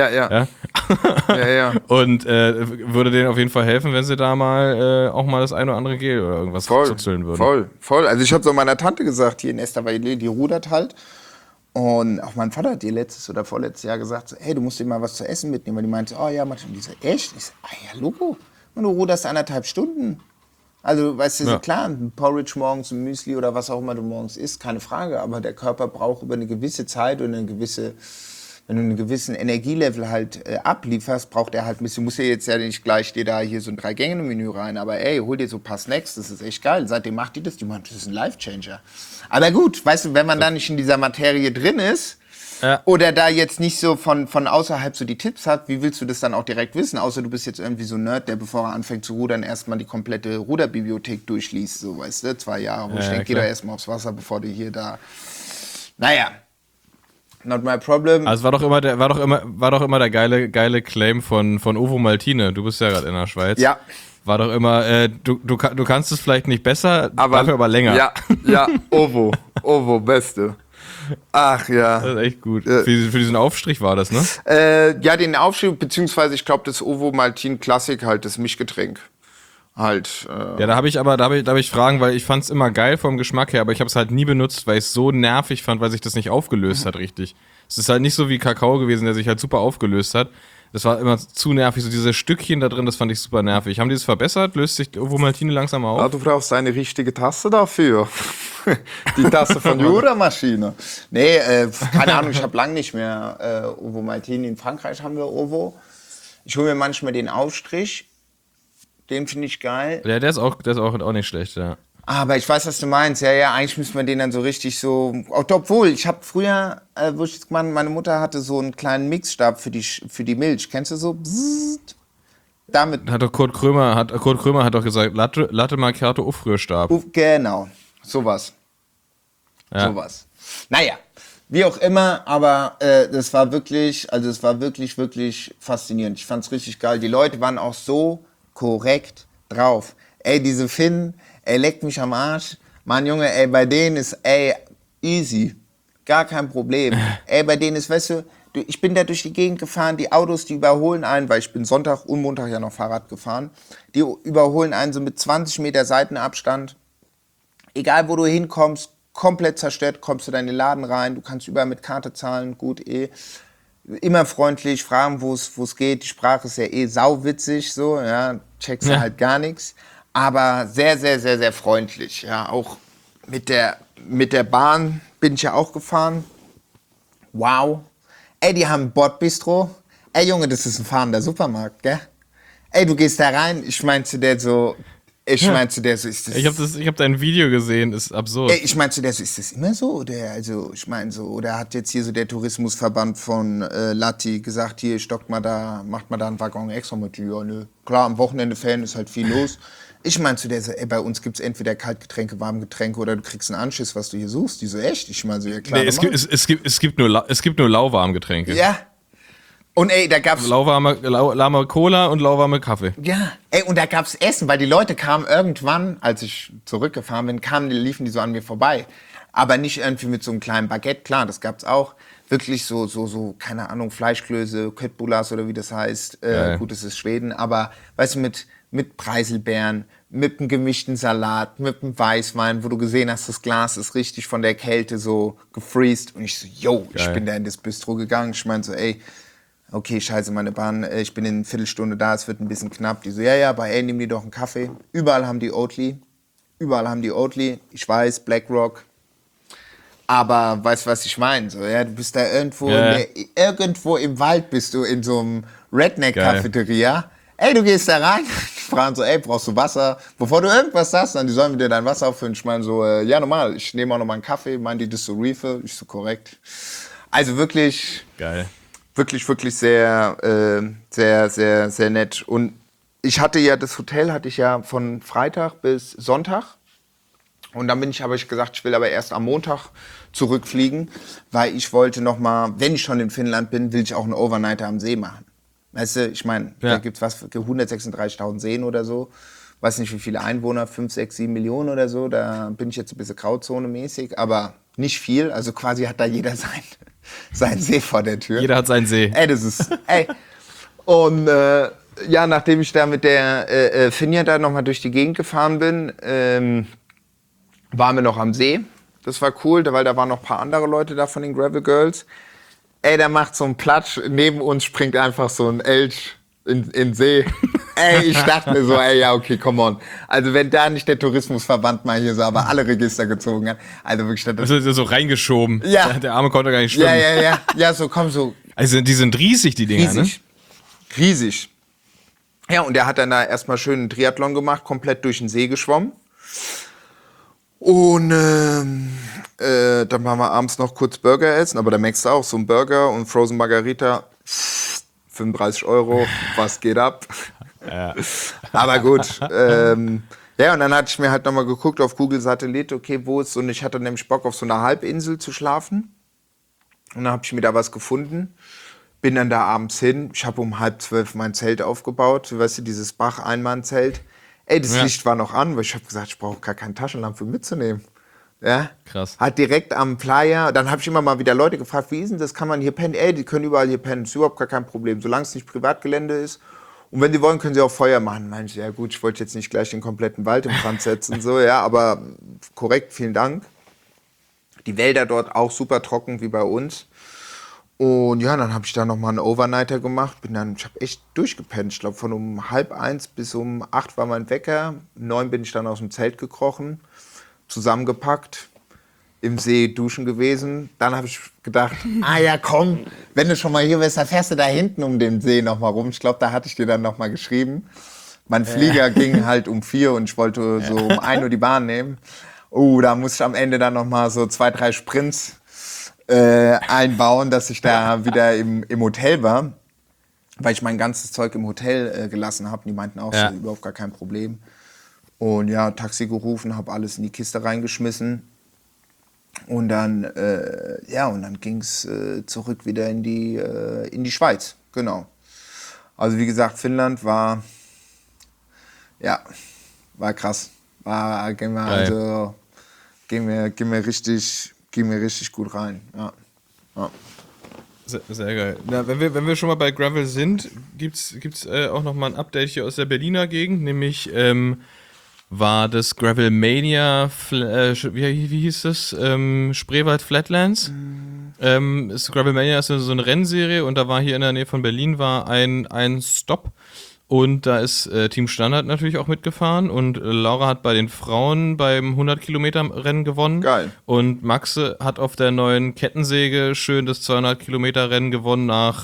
Ja. Und würde denen auf jeden Fall helfen, wenn sie da mal auch mal das ein oder andere Gel oder irgendwas zuzeln würden. Voll. Also ich habe so meiner Tante gesagt, hier in Estavayer, die rudert halt. Und auch mein Vater hat ihr letztes oder vorletztes Jahr gesagt, so, hey, du musst dir mal was zu essen mitnehmen. Weil die meinte, oh ja, manchmal. Und die so, echt? Ich so, ja, Logo. Und du ruderst 1,5 Stunden. Also, weißt du, so klar, ein Porridge morgens, ein Müsli oder was auch immer du morgens isst, keine Frage. Aber der Körper braucht über eine gewisse Zeit und wenn du einen gewissen Energielevel halt ablieferst, braucht er halt ein bisschen, muss ja jetzt ja nicht gleich dir da hier so ein 3-Gänge-Menü rein, aber ey, hol dir so ein paar Snacks, das ist echt geil. Seitdem macht die das ist ein Life-Changer. Aber gut, weißt du, wenn man da nicht in dieser Materie drin ist, oder da jetzt nicht so von außerhalb so die Tipps hat, wie willst du das dann auch direkt wissen? Außer du bist jetzt irgendwie so ein Nerd, der bevor er anfängt zu rudern, erstmal die komplette Ruderbibliothek durchliest, so weißt du, 2 Jahre. Wo ich denke, geh da erstmal aufs Wasser, bevor du hier da... Naja, not my problem. Also war doch immer der geile Claim von Ovo Maltine. Du bist ja gerade in der Schweiz. Ja. War doch immer, du kannst es vielleicht nicht besser, dafür aber länger. Ja, Ovo, Beste. Ach ja. Das ist echt gut. Für diesen Aufstrich war das, ne? Ja, den Aufstrich, beziehungsweise ich glaube, das Ovo Maltin Classic halt, das Mischgetränk. Halt. Ja, da habe ich Fragen, weil ich fand es immer geil vom Geschmack her, aber ich habe es halt nie benutzt, weil ich es so nervig fand, weil sich das nicht aufgelöst hat richtig. Es ist halt nicht so wie Kakao gewesen, der sich halt super aufgelöst hat. Das war immer zu nervig, so diese Stückchen da drin, das fand ich super nervig. Haben die das verbessert? Löst sich Ovo Maltine langsam auf? Ja, du brauchst eine richtige Tasse dafür. Die Tasse von Jura-Maschine. Nee, keine Ahnung, ich habe lange nicht mehr Ovo Maltine. In Frankreich haben wir Ovo. Ich hole mir manchmal den Aufstrich. Den finde ich geil. Ja, der ist auch nicht schlecht, ja. Aber ich weiß, was du meinst. Ja, eigentlich müsste man den dann so richtig so... Obwohl, ich habe früher, meine Mutter hatte so einen kleinen Mixstab für die Milch. Kennst du so? Bzzzt. Damit... Kurt Krömer hat doch gesagt, Latte Macchiato Aufrührstab. Genau, sowas. Ja. Sowas. Naja, wie auch immer, aber das war wirklich, wirklich faszinierend. Ich fand's richtig geil. Die Leute waren auch so korrekt drauf. Ey, diese Finnen, leckt mich am Arsch. Mann, Junge, bei denen ist, easy. Gar kein Problem. Bei denen ist, weißt du, ich bin da durch die Gegend gefahren, die Autos, die überholen einen, weil ich bin Sonntag und Montag ja noch Fahrrad gefahren, die überholen einen so mit 20 Meter Seitenabstand. Egal, wo du hinkommst, komplett zerstört, kommst du in den Laden rein, du kannst überall mit Karte zahlen, gut, immer freundlich, fragen, wo es geht. Die Sprache ist ja sauwitzig, so, ja, checkst du halt gar nichts. Aber sehr, sehr, sehr, sehr freundlich. Ja, auch mit der Bahn bin ich ja auch gefahren. Wow. Die haben ein Bordbistro. Junge, das ist ein fahrender Supermarkt, gell? Du gehst da rein, ich meine zu der so, ist das... Ich hab dein Video gesehen, ist absurd. Ich meine zu der so, ist das immer so? Oder, also, ich meine so, oder hat jetzt hier so der Tourismusverband von Latti gesagt, hier, macht mal da einen Waggon extra mit. Ja, ne. Klar, am Wochenende Fan ist halt viel los. Ich meine zu der so, bei uns gibt's entweder Kaltgetränke, Warmgetränke oder du kriegst einen Anschiss, was du hier suchst. Die so, echt? Ich meine so, ja klar. Nee, es gibt nur lauwarme Getränke. Ja. Und da gab's... Lauwarme Cola und lauwarme Kaffee. Ja. Und da gab's Essen, weil die Leute kamen irgendwann, als ich zurückgefahren bin, liefen die so an mir vorbei. Aber nicht irgendwie mit so einem kleinen Baguette, klar, das gab's auch. Wirklich so, keine Ahnung, Fleischklöße, Köttbullar oder wie das heißt. Gut, es ist Schweden, aber weißt du, mit Preiselbeeren, mit einem gemischten Salat, mit einem Weißwein, wo du gesehen hast, das Glas ist richtig von der Kälte so gefreezed. Und ich so, ich bin da in das Bistro gegangen. Ich meine so, okay, scheiße, meine Bahn, ich bin in einer Viertelstunde da, es wird ein bisschen knapp. Die so, ja, aber nimm dir doch einen Kaffee. Überall haben die Oatly. Überall haben die Oatly. Ich weiß, BlackRock. Aber weißt du, was ich meine? So, ja, du bist da irgendwo, irgendwo im Wald bist du in so einem Redneck-Cafeteria. Ey, du gehst da rein, die fragen so, ey, brauchst du Wasser? Bevor du irgendwas sagst, dann die sollen dir dein Wasser auffüllen. Ich meine so, ja, normal, ich nehme auch noch mal einen Kaffee. Meinen die, das ist so Refill? Ich so, korrekt. Also wirklich... Geil. Wirklich sehr, sehr, sehr, sehr nett. Und das Hotel hatte ich ja von Freitag bis Sonntag. Und dann habe ich gesagt, ich will aber erst am Montag zurückfliegen, weil ich wollte noch mal, wenn ich schon in Finnland bin, will ich auch einen Overnighter am See machen. Weißt du, ich meine, da gibt's 136.000 Seen oder so. Weiß nicht, wie viele Einwohner, 5, 6, 7 Millionen oder so. Da bin ich jetzt ein bisschen Grauzone-mäßig, aber nicht viel. Also quasi hat da jeder sein See vor der Tür. Jeder hat seinen See. Und nachdem ich da mit der Finja da nochmal durch die Gegend gefahren bin, waren wir noch am See. Das war cool, weil da waren noch ein paar andere Leute da von den Gravel Girls. Ey, der macht so einen Platsch. Neben uns springt einfach so ein Elch in den See. Ey, ich dachte mir so, ja, okay, come on. Also wenn da nicht der Tourismusverband mal hier so aber alle Register gezogen hat. Also wirklich... Das ist so reingeschoben. Ja. Der Arme konnte gar nicht schwimmen. Ja, so komm so. Also die sind riesig, die Dinger, Riesig. Ja, und der hat dann da erstmal schön einen Triathlon gemacht, komplett durch den See geschwommen. Und dann waren wir abends noch kurz Burger essen, aber da merkst du auch, so ein Burger und Frozen Margarita, 35 €, was geht ab? Ja. Aber gut. Und dann hatte ich mir halt nochmal geguckt auf Google Satellit, okay, wo ist, und ich hatte nämlich Bock auf so einer Halbinsel zu schlafen. Und dann habe ich mir da was gefunden. Bin dann da abends hin. Ich habe um 11:30 mein Zelt aufgebaut. Weißt du, dieses Bach-Einmann-Zelt. Ey, das Licht war noch an, weil ich habe gesagt, ich brauche gar keine Taschenlampe mitzunehmen. Ja? Krass. Hat direkt am Playa, dann habe ich immer mal wieder Leute gefragt, wie ist denn das, kann man hier pennen? Ey, die können überall hier pennen, ist überhaupt gar kein Problem, solange es nicht Privatgelände ist. Und wenn sie wollen, können sie auch Feuer machen. Meinte ich, ja gut, ich wollte jetzt nicht gleich den kompletten Wald in Brand setzen, so, ja, aber korrekt, vielen Dank. Die Wälder dort auch super trocken wie bei uns. Und ja, dann habe ich da nochmal einen Overnighter gemacht. Ich habe echt durchgepennt. Ich glaube, von um 12:30 bis um 8 war mein Wecker. Um 9 bin ich dann aus dem Zelt gekrochen, zusammengepackt, im See duschen gewesen. Dann habe ich gedacht, ja komm, wenn du schon mal hier bist, dann fährst du da hinten um den See nochmal rum. Ich glaube, da hatte ich dir dann nochmal geschrieben. Mein Flieger ging halt um 4 und ich wollte so um 1 Uhr die Bahn nehmen. Da musste ich am Ende dann nochmal so 2, 3 Sprints einbauen, dass ich da wieder im Hotel war, weil ich mein ganzes Zeug im Hotel gelassen habe. Die meinten auch, so, überhaupt gar kein Problem. Und ja, Taxi gerufen, habe alles in die Kiste reingeschmissen. Und dann, ging es zurück wieder in die Schweiz. Genau. Also wie gesagt, Finnland war krass. Ging mir richtig gut rein. Ja. Sehr, sehr geil. Na, wenn wir schon mal bei Gravel sind, gibt's auch noch mal ein Update hier aus der Berliner Gegend, nämlich war das Gravelmania, wie hieß das? Spreewald Flatlands. Gravelmania ist so eine Rennserie und da war hier in der Nähe von Berlin war ein Stop. Und da ist Team Standard natürlich auch mitgefahren und Laura hat bei den Frauen beim 100-Kilometer-Rennen gewonnen. Geil. Und Maxe hat auf der neuen Kettensäge schön das 200-Kilometer-Rennen gewonnen nach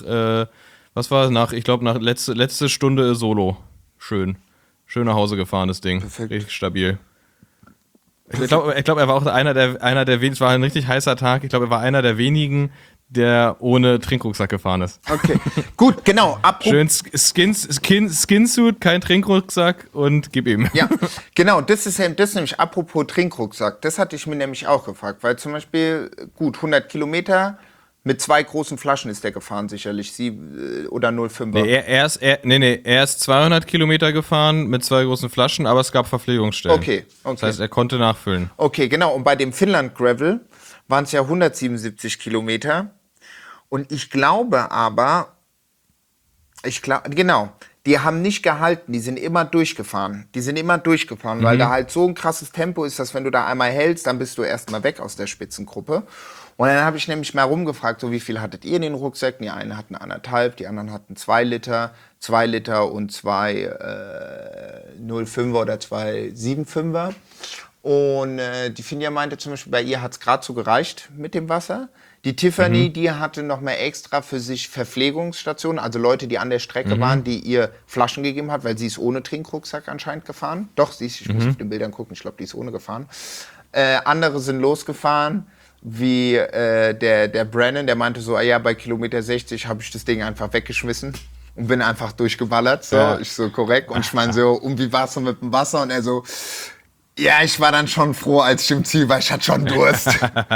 letzte Stunde Solo. Schön nach Hause gefahren, das Ding. Perfekt. Richtig stabil. Ich glaube, er war auch einer der wenigen, es war ein richtig heißer Tag, ich glaube, er war einer der wenigen, der ohne Trinkrucksack gefahren ist. Okay, gut, genau. Schön Skinsuit, kein Trinkrucksack und gib ihm. Ja, genau, das ist nämlich apropos Trinkrucksack. Das hatte ich mir nämlich auch gefragt, weil zum Beispiel, 100 Kilometer mit 2 großen Flaschen ist der gefahren sicherlich, oder 0,5er. Nee, er ist 200 Kilometer gefahren mit 2 großen Flaschen, aber es gab Verpflegungsstellen. Okay. Das heißt, er konnte nachfüllen. Okay, genau, und bei dem Finnland Gravel waren es ja 177 Kilometer. Und ich glaube aber, die haben nicht gehalten, die sind immer durchgefahren. Weil da halt so ein krasses Tempo ist, dass wenn du da einmal hältst, dann bist du erstmal weg aus der Spitzengruppe. Und dann habe ich nämlich mal rumgefragt, so wie viel hattet ihr in den Rucksäcken? Die einen hatten 1,5, die anderen hatten 2 Liter und 2 0,5er oder 2 7,5er. Und die Finja meinte zum Beispiel, bei ihr hat es gerade so gereicht mit dem Wasser. Die Tiffany, die hatte noch mal extra für sich Verpflegungsstationen, also Leute, die an der Strecke waren, die ihr Flaschen gegeben hat, weil sie ist ohne Trinkrucksack anscheinend gefahren. Doch, ich muss auf den Bildern gucken, ich glaube, die ist ohne gefahren. Andere sind losgefahren, wie der Brennan, der meinte so, bei Kilometer 60 habe ich das Ding einfach weggeschmissen und bin einfach durchgeballert. So. Ja. Ich so, korrekt. Und ich meine so, und wie war es so mit dem Wasser? Und er so, ja, ich war dann schon froh, als ich im Ziel war, ich hatte schon Durst.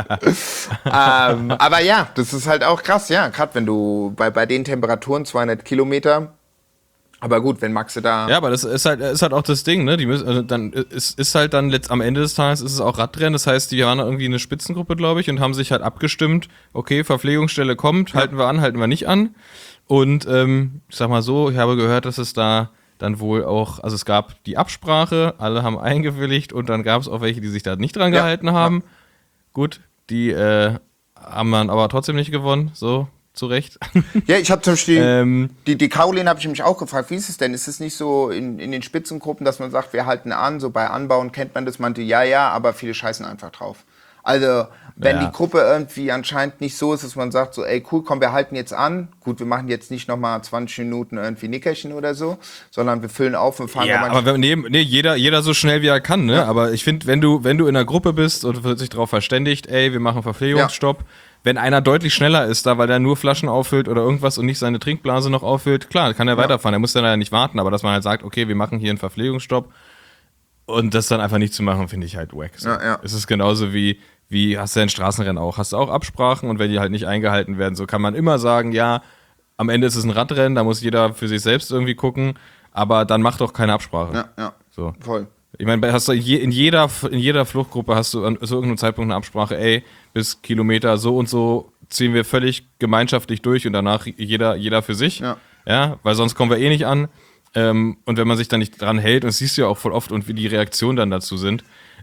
Aber ja, das ist halt auch krass, ja, gerade wenn du bei den Temperaturen 200 Kilometer, aber gut, wenn Maxe da... Ja, aber das ist halt auch das Ding, ne? Die müssen, also dann ist halt dann am Ende des Tages ist es auch Radrennen, das heißt, die waren irgendwie eine Spitzengruppe, glaube ich, und haben sich halt abgestimmt, okay, Verpflegungsstelle kommt, halten wir nicht an. Und ich sag mal so, ich habe gehört, dass es da dann wohl auch, also es gab die Absprache, alle haben eingewilligt und dann gab es auch welche, die sich da nicht dran gehalten haben. Ja. Gut, die haben dann aber trotzdem nicht gewonnen, so, zu Recht. Ja, ich habe zum Beispiel, die Caroline habe ich mich auch gefragt, wie ist es denn? Ist es nicht so in den Spitzengruppen, dass man sagt, wir halten an, so bei Anbauen kennt man das, meinte, ja, aber viele scheißen einfach drauf. Also, wenn die Gruppe irgendwie anscheinend nicht so ist, dass man sagt so, ey, cool, komm, wir halten jetzt an. Gut, wir machen jetzt nicht nochmal 20 Minuten irgendwie Nickerchen oder so, sondern wir füllen auf und fahren. Ja, aber jeder so schnell wie er kann, ne? Ja. Aber ich finde, wenn du in einer Gruppe bist und wird sich darauf verständigt, ey, wir machen Verpflegungsstopp, wenn einer deutlich schneller ist da, weil der nur Flaschen auffüllt oder irgendwas und nicht seine Trinkblase noch auffüllt, klar, kann er weiterfahren. Er muss dann ja nicht warten, aber dass man halt sagt, okay, wir machen hier einen Verpflegungsstopp und das dann einfach nicht zu machen, finde ich halt wack. So. Ja. Es ist genauso wie hast du ja in Straßenrennen auch. Hast du auch Absprachen und wenn die halt nicht eingehalten werden, so kann man immer sagen, ja, am Ende ist es ein Radrennen, da muss jeder für sich selbst irgendwie gucken, aber dann mach doch keine Absprache. Ja, so. Voll. Ich meine, hast du in jeder Fluchtgruppe hast du an so irgendeinem Zeitpunkt eine Absprache, ey, bis Kilometer so und so ziehen wir völlig gemeinschaftlich durch und danach jeder für sich. Ja, weil sonst kommen wir eh nicht an. Und wenn man sich dann nicht dran hält, und das siehst du ja auch voll oft und wie die Reaktionen dann dazu sind,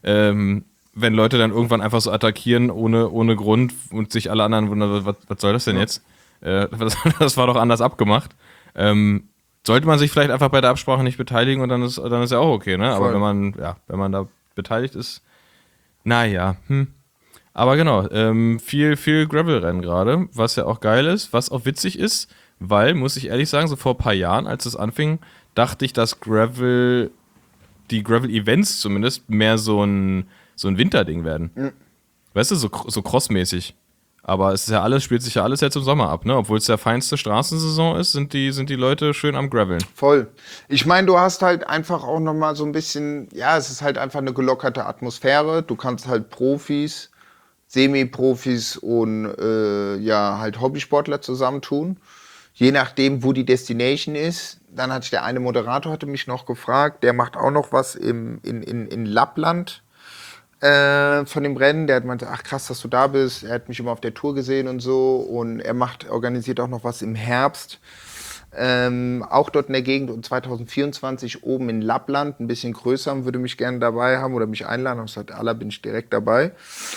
wenn Leute dann irgendwann einfach so attackieren ohne Grund und sich alle anderen wundern, was soll das denn jetzt? Das war doch anders abgemacht. Sollte man sich vielleicht einfach bei der Absprache nicht beteiligen und dann ist ja auch okay, ne? Aber wenn man da beteiligt ist, naja. Aber genau, viel Gravel-Rennen gerade, was ja auch geil ist, was auch witzig ist, weil, muss ich ehrlich sagen, so vor ein paar Jahren, als es anfing, dachte ich, dass die Gravel-Events zumindest mehr so ein Winterding werden. Mhm. Weißt du, so crossmäßig. Aber es ist ja spielt sich ja alles jetzt im Sommer ab, ne? Obwohl es der feinste Straßensaison ist, sind die Leute schön am Graveln. Voll. Ich meine, du hast halt einfach auch nochmal so ein bisschen, ja, es ist halt einfach eine gelockerte Atmosphäre. Du kannst halt Profis, Semi-Profis und halt Hobbysportler zusammentun. Je nachdem, wo die Destination ist. Dann hatte der eine Moderator hatte mich noch gefragt, der macht auch noch was in Lappland. Von dem Rennen, der hat meinte, ach krass, dass du da bist, er hat mich immer auf der Tour gesehen und so und er organisiert auch noch was im Herbst, auch dort in der Gegend und 2024 oben in Lappland, ein bisschen größer und würde mich gerne dabei haben oder mich einladen, und ich sagte, bin ich direkt dabei.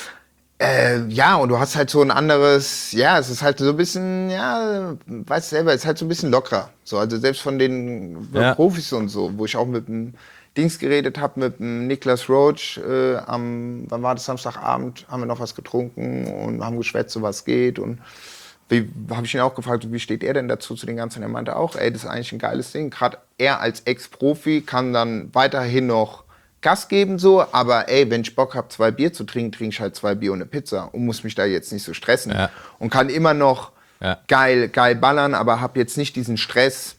Und du hast halt so ein anderes, es ist halt so ein bisschen, weißt du selber, es ist halt so ein bisschen lockerer, so, also selbst von den Profis und so, wo ich auch mit dem Dings geredet habe mit dem Niklas Roach, wann war das, Samstagabend, haben wir noch was getrunken und haben geschwätzt, so was geht und habe ich ihn auch gefragt, wie steht er denn dazu zu den ganzen, er meinte auch, das ist eigentlich ein geiles Ding, gerade er als Ex-Profi kann dann weiterhin noch Gas geben so, aber wenn ich Bock habe 2 Bier zu trinken, trinke ich halt 2 Bier und eine Pizza und muss mich da jetzt nicht so stressen und kann immer noch geil ballern, aber habe jetzt nicht diesen Stress,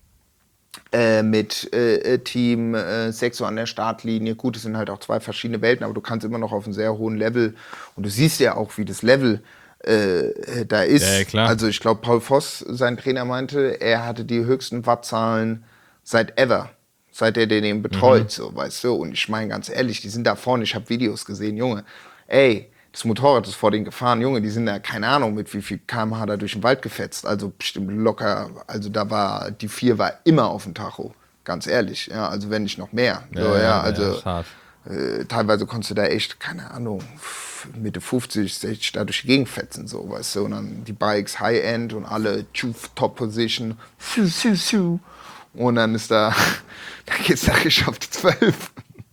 mit Team, 6 Uhr an der Startlinie. Gut, es sind halt auch 2 verschiedene Welten, aber du kannst immer noch auf einem sehr hohen Level. Und du siehst ja auch, wie das Level da ist. Ja, klar. Also ich glaube, Paul Voss, sein Trainer, meinte, er hatte die höchsten Wattzahlen seit er den eben betreut. So, weißt du? Und ich meine ganz ehrlich, die sind da vorne, ich habe Videos gesehen, Junge. Das Motorrad ist vor denen gefahren. Junge, die sind ja, keine Ahnung, mit wie viel km/h da durch den Wald gefetzt. Also bestimmt locker, also die 4 war immer auf dem Tacho. Ganz ehrlich, ja, also wenn nicht noch mehr. Ist hart. Teilweise konntest du da echt, keine Ahnung, Mitte 50, 60 da durch die Gegend fetzen, so, weißt du. Und dann die Bikes High-End und alle Top-Position. Und dann ist da geht's da geschafft 12.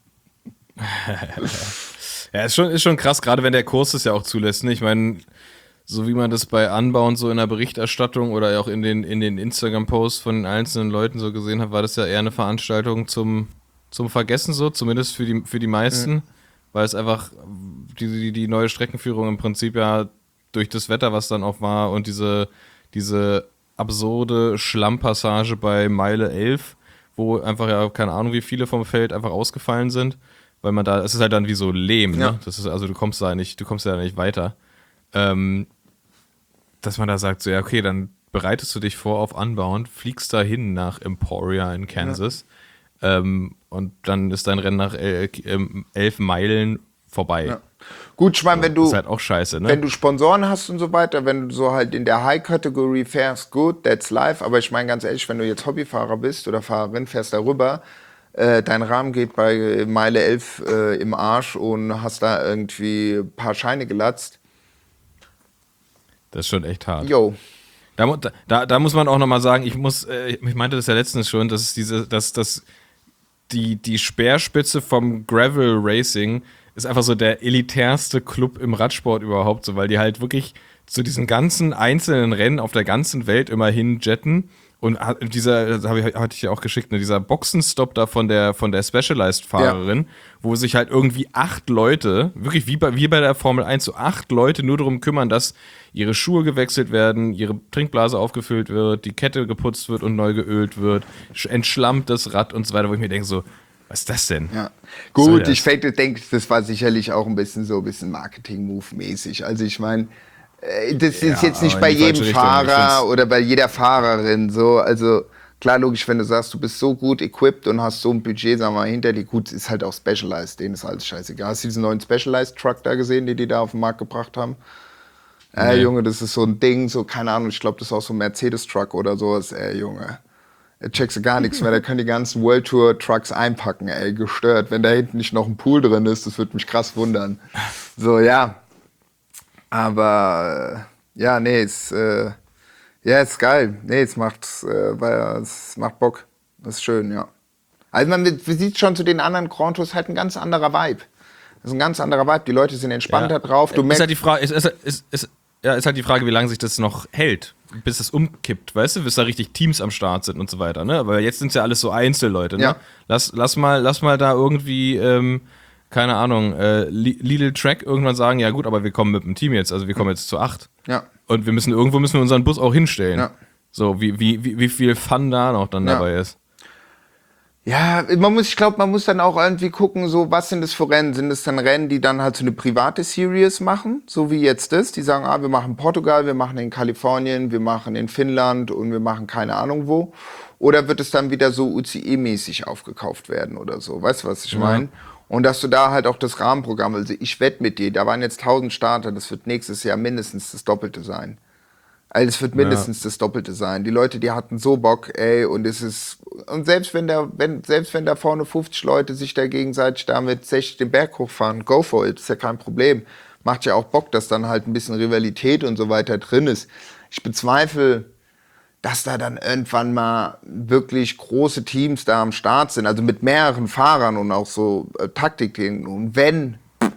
Ja, ist schon krass, gerade wenn der Kurs das ja auch zulässt. Ne? Ich meine, so wie man das bei Unbound so in der Berichterstattung oder auch in den Instagram-Posts von den einzelnen Leuten so gesehen hat, war das ja eher eine Veranstaltung zum Vergessen so, zumindest für die meisten, weil es einfach die neue Streckenführung im Prinzip ja durch das Wetter, was dann auch war und diese absurde Schlammpassage bei Meile 11, wo einfach ja keine Ahnung wie viele vom Feld einfach ausgefallen sind, weil man da, es ist halt dann wie so Lehm, ne? Das ist, also du kommst da nicht weiter. Dass man da sagt, so ja okay, dann bereitest du dich vor auf Unbound, fliegst da hin nach Emporia in Kansas und dann ist dein Rennen nach 11 Meilen vorbei. Ja. Gut, ich meine, wenn du, ist halt auch scheiße, ne? Wenn du Sponsoren hast und so weiter, wenn du so halt in der High-Kategorie fährst, gut, that's life, aber ich meine ganz ehrlich, wenn du jetzt Hobbyfahrer bist oder Fahrerin, fährst darüber, dein Rahmen geht bei Meile 11 im Arsch und hast da irgendwie ein paar Scheine gelatzt. Das ist schon echt hart. Jo. Da muss man auch nochmal sagen, ich meinte das ja letztens schon, dass die Speerspitze vom Gravel Racing ist einfach so der elitärste Club im Radsport überhaupt, so, weil die halt wirklich zu diesen ganzen einzelnen Rennen auf der ganzen Welt immer hinjetten. Und das hatte ich ja auch geschickt, ne, dieser Boxenstopp da von der Specialized-Fahrerin, wo sich halt irgendwie 8 Leute, wirklich wie bei der Formel 1, so 8 Leute nur darum kümmern, dass ihre Schuhe gewechselt werden, ihre Trinkblase aufgefüllt wird, die Kette geputzt wird und neu geölt wird, entschlammt das Rad und so weiter, wo ich mir denke so, was ist das denn? Ja. Gut, ich denke, das war sicherlich auch ein bisschen Marketing-Move-mäßig. Also ich meine, das ist jetzt nicht bei jedem Fahrer oder bei jeder Fahrerin so. Also klar, logisch, wenn du sagst, du bist so gut equipped und hast so ein Budget, sagen wir mal, hinter dir, gut, ist halt auch Specialized, denen ist alles scheißegal. Hast du diesen neuen Specialized-Truck da gesehen, die da auf den Markt gebracht haben? Nee. Junge, das ist so ein Ding, so, keine Ahnung, ich glaube, das ist auch so ein Mercedes-Truck oder sowas, Junge. Da checkst du gar nichts mehr, da können die ganzen World Tour Trucks einpacken, gestört. Wenn da hinten nicht noch ein Pool drin ist, das würde mich krass wundern. So, ja. Aber, ist geil. Nee, es macht Bock. Das ist schön, ja. Also man sieht schon zu den anderen Grand Tours halt ein ganz anderer Vibe. Das ist ein ganz anderer Vibe. Die Leute sind entspannter drauf. Du ist halt die Frage, ist halt die Frage, wie lange sich das noch hält, bis es umkippt, weißt du, bis da richtig Teams am Start sind und so weiter, ne? Aber jetzt sind es ja alles so Einzelleute, ne? Ja. Lass mal da irgendwie, keine Ahnung, Lidl Track irgendwann sagen, ja gut, aber wir kommen mit dem Team jetzt, also wir kommen jetzt zu 8. Ja. Und wir müssen unseren Bus auch hinstellen. Ja. So, wie viel Fun da noch dann dabei ist. Ja, ich glaube, man muss dann auch irgendwie gucken, so, was sind das für Rennen? Sind es dann Rennen, die dann halt so eine private Series machen, so wie jetzt das? Die sagen, wir machen Portugal, wir machen in Kalifornien, wir machen in Finnland und wir machen keine Ahnung wo. Oder wird es dann wieder so UCI-mäßig aufgekauft werden oder so? Weißt du, was ich meine? Und dass du da halt auch das Rahmenprogramm, also ich wette mit dir, da waren jetzt 1000 Starter, das wird nächstes Jahr mindestens das Doppelte sein. Also es wird mindestens das Doppelte sein. Die Leute, die hatten so Bock, und selbst wenn da vorne 50 Leute sich da gegenseitig da mit 60 den Berg hochfahren, go for it, ist ja kein Problem. Macht ja auch Bock, dass dann halt ein bisschen Rivalität und so weiter drin ist. Ich bezweifle, dass da dann irgendwann mal wirklich große Teams da am Start sind, also mit mehreren Fahrern und auch so Taktiken. Und wenn,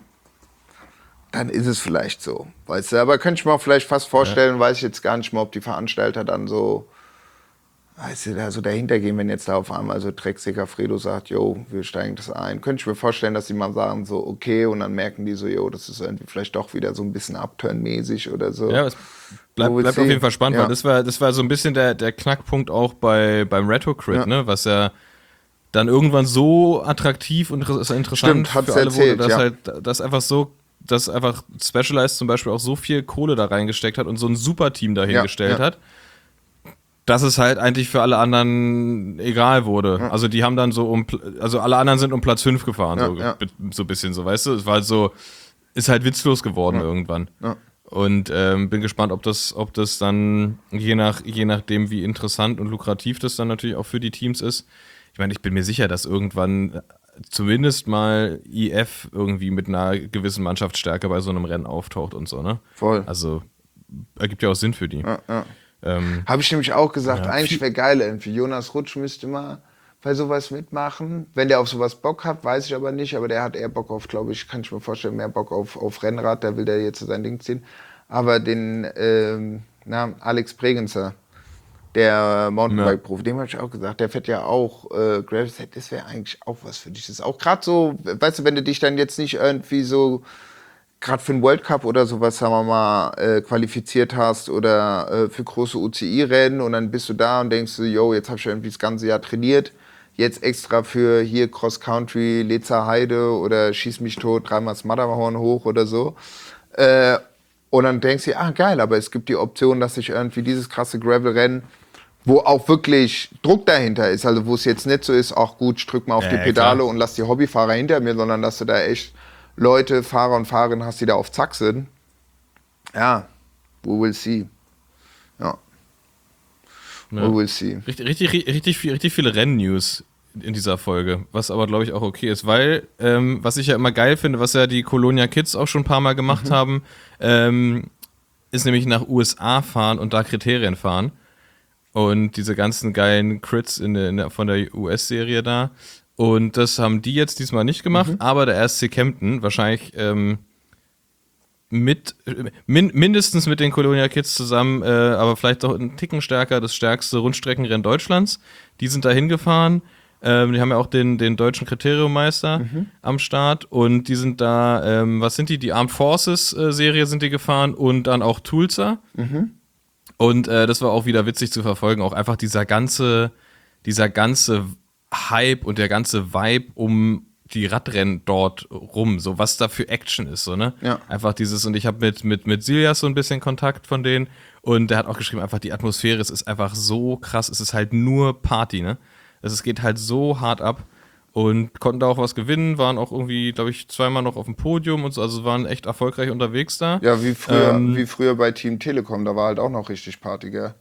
dann ist es vielleicht so, weißt du. Aber könnte ich mir auch vielleicht fast vorstellen, weiß ich jetzt gar nicht mal, ob die Veranstalter dann so, weißt du, da so dahinter gehen, wenn jetzt da auf einmal so Trek Segafredo sagt, jo, wir steigen das ein. Könnte ich mir vorstellen, dass die mal sagen so, okay, und dann merken die so, jo, das ist irgendwie vielleicht doch wieder so ein bisschen Upturn-mäßig oder so. Ja, es bleibt auf jeden Fall spannend, weil das war so ein bisschen der Knackpunkt auch beim Retro-Crit, ne, was ja dann irgendwann so attraktiv und interessant für alle wurde, dass halt das einfach so, dass einfach Specialized zum Beispiel auch so viel Kohle da reingesteckt hat und so ein Superteam dahingestellt hat, dass es halt eigentlich für alle anderen egal wurde. Ja. Also die haben dann so alle anderen sind um Platz 5 gefahren, so ein bisschen so, weißt du? Es war halt so, ist halt witzlos geworden irgendwann. Ja. Und bin gespannt, ob das dann, je nachdem, wie interessant und lukrativ das dann natürlich auch für die Teams ist. Ich meine, ich bin mir sicher, dass irgendwann zumindest mal IF irgendwie mit einer gewissen Mannschaftsstärke bei so einem Rennen auftaucht und so, ne? Voll. Also ergibt ja auch Sinn für die. Ja. Habe ich nämlich auch gesagt, eigentlich wäre geil irgendwie. Jonas Rutsch müsste mal bei sowas mitmachen. Wenn der auf sowas Bock hat, weiß ich aber nicht. Aber der hat eher Bock auf, glaube ich, kann ich mir vorstellen, mehr Bock auf Rennrad. Da will der jetzt sein Ding ziehen. Aber den Alex Bregenzer, der Mountainbike-Profi, dem habe ich auch gesagt, der fährt ja auch Gravelset, das wäre eigentlich auch was für dich. Das ist auch gerade so, weißt du, wenn du dich dann jetzt nicht irgendwie so gerade für den World Cup oder sowas, sagen wir mal, qualifiziert hast oder für große UCI-Rennen und dann bist du da und denkst du, yo, jetzt habe ich irgendwie das ganze Jahr trainiert, jetzt extra für hier Cross-Country, Lezer Heide oder Schieß mich tot, 3-mal das Matterhorn hoch oder so. Und dann denkst du, geil, aber es gibt die Option, dass ich irgendwie dieses krasse Gravel-Rennen, wo auch wirklich Druck dahinter ist, also wo es jetzt nicht so ist, ach gut, ich drück mal auf die Pedale und lass die Hobbyfahrer hinter mir, sondern dass du da echt Leute, Fahrer und Fahrerinnen hast, die da auf Zack sind. Ja, we will see. Ja. We will see. Richtig viele Renn-News in dieser Folge, was aber, glaube ich, auch okay ist, weil, was ich ja immer geil finde, was ja die Colonia Kids auch schon ein paar Mal gemacht haben, ist nämlich nach USA fahren und da Kriterien fahren. Und diese ganzen geilen Crits von der US-Serie da. Und das haben die jetzt diesmal nicht gemacht, aber der RSC Kempten wahrscheinlich mindestens mit den Colonia Kids zusammen, aber vielleicht auch einen Ticken stärker, das stärkste Rundstreckenrennen Deutschlands. Die sind da hingefahren. Die haben ja auch den deutschen Kriteriummeister am Start und die sind da, was sind die? Die Armed Forces Serie sind die gefahren und dann auch Tulsa. Und das war auch wieder witzig zu verfolgen, auch einfach dieser ganze Hype und der ganze Vibe um die Radrennen dort rum, so was da für Action ist, so, ne? Ja. Einfach dieses, und ich habe mit Siljas so ein bisschen Kontakt von denen und der hat auch geschrieben, einfach die Atmosphäre, es ist einfach so krass, es ist halt nur Party, ne? Es geht halt so hart ab und konnten da auch was gewinnen, waren auch irgendwie, glaube ich, zweimal noch auf dem Podium und so, also waren echt erfolgreich unterwegs da. Ja, wie früher bei Team Telekom, da war halt auch noch richtig Party, gell?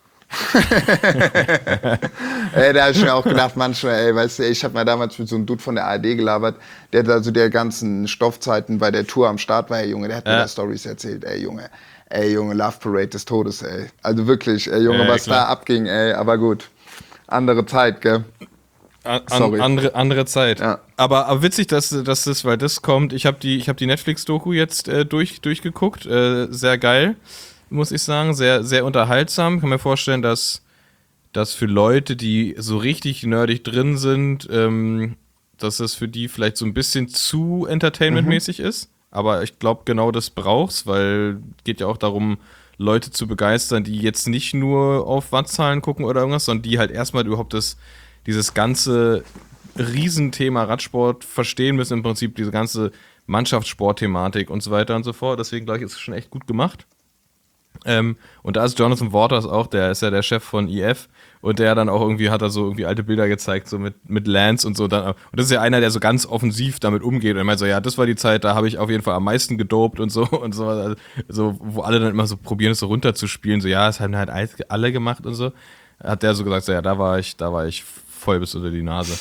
Ey, da hab ich mir auch gedacht, manchmal, ey, weißt du, ich hab mal damals mit so einem Dude von der ARD gelabert, der da so der ganzen Stoffzeiten bei der Tour am Start war, ey, Junge, der hat mir da Storys erzählt, ey, Junge, Love Parade des Todes, ey. Also wirklich, ey, Junge, was klar da abging, ey, aber gut. Andere Zeit, gell? Sorry. Andere Zeit. Ja. Aber witzig, dass das, weil das kommt, ich hab die Netflix-Doku jetzt durchgeguckt, sehr geil, muss ich sagen, sehr, sehr unterhaltsam. Ich kann mir vorstellen, dass für Leute, die so richtig nerdig drin sind, dass das für die vielleicht so ein bisschen zu entertainmentmäßig ist. Aber ich glaube, genau das brauchst, weil es geht ja auch darum, Leute zu begeistern, die jetzt nicht nur auf Wattzahlen gucken oder irgendwas, sondern die halt erstmal überhaupt dieses ganze Riesenthema Radsport verstehen müssen, im Prinzip diese ganze Mannschaftssportthematik und so weiter und so fort. Deswegen, glaube ich, ist es schon echt gut gemacht. Und da ist Jonathan Waters auch, der ist ja der Chef von IF und der dann auch irgendwie hat er so irgendwie alte Bilder gezeigt, so mit Lance und so. Und das ist ja einer, der so ganz offensiv damit umgeht und er meint so, ja, das war die Zeit, da habe ich auf jeden Fall am meisten gedopt und so und so, also, wo alle dann immer so probieren, es so runterzuspielen, so, ja, das haben halt alle gemacht und so. Hat der so gesagt, so, ja, da war ich voll bis unter die Nase.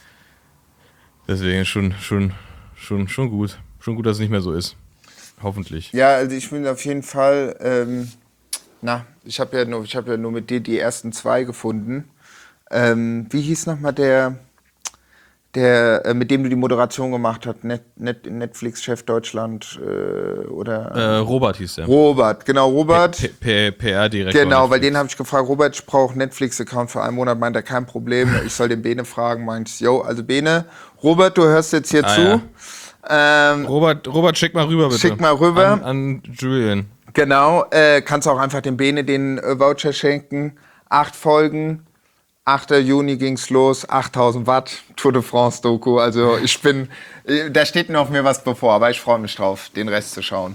Deswegen schon gut. Schon gut, dass es nicht mehr so ist. Hoffentlich. Ja, also ich bin auf jeden Fall, ich habe ja nur mit dir die ersten 2 gefunden. Wie hieß nochmal der mit dem du die Moderation gemacht hast, Netflix-Chef Deutschland oder? Robert hieß der. Robert. PR-Direktor. Genau, weil den habe ich gefragt, Robert, ich brauche Netflix-Account für einen Monat, meint er, kein Problem, ich soll den Bene fragen, meint ich, yo, also Bene, Robert, du hörst jetzt hier zu. Ja. Robert, schick mal rüber, bitte. Schick mal rüber. An Julian. Genau, kannst auch einfach dem Bene den Voucher schenken. 8 Folgen, 8. Juni ging's los, 8000 Watt, Tour de France Doku. Also da steht noch mir was bevor, aber ich freue mich drauf, den Rest zu schauen.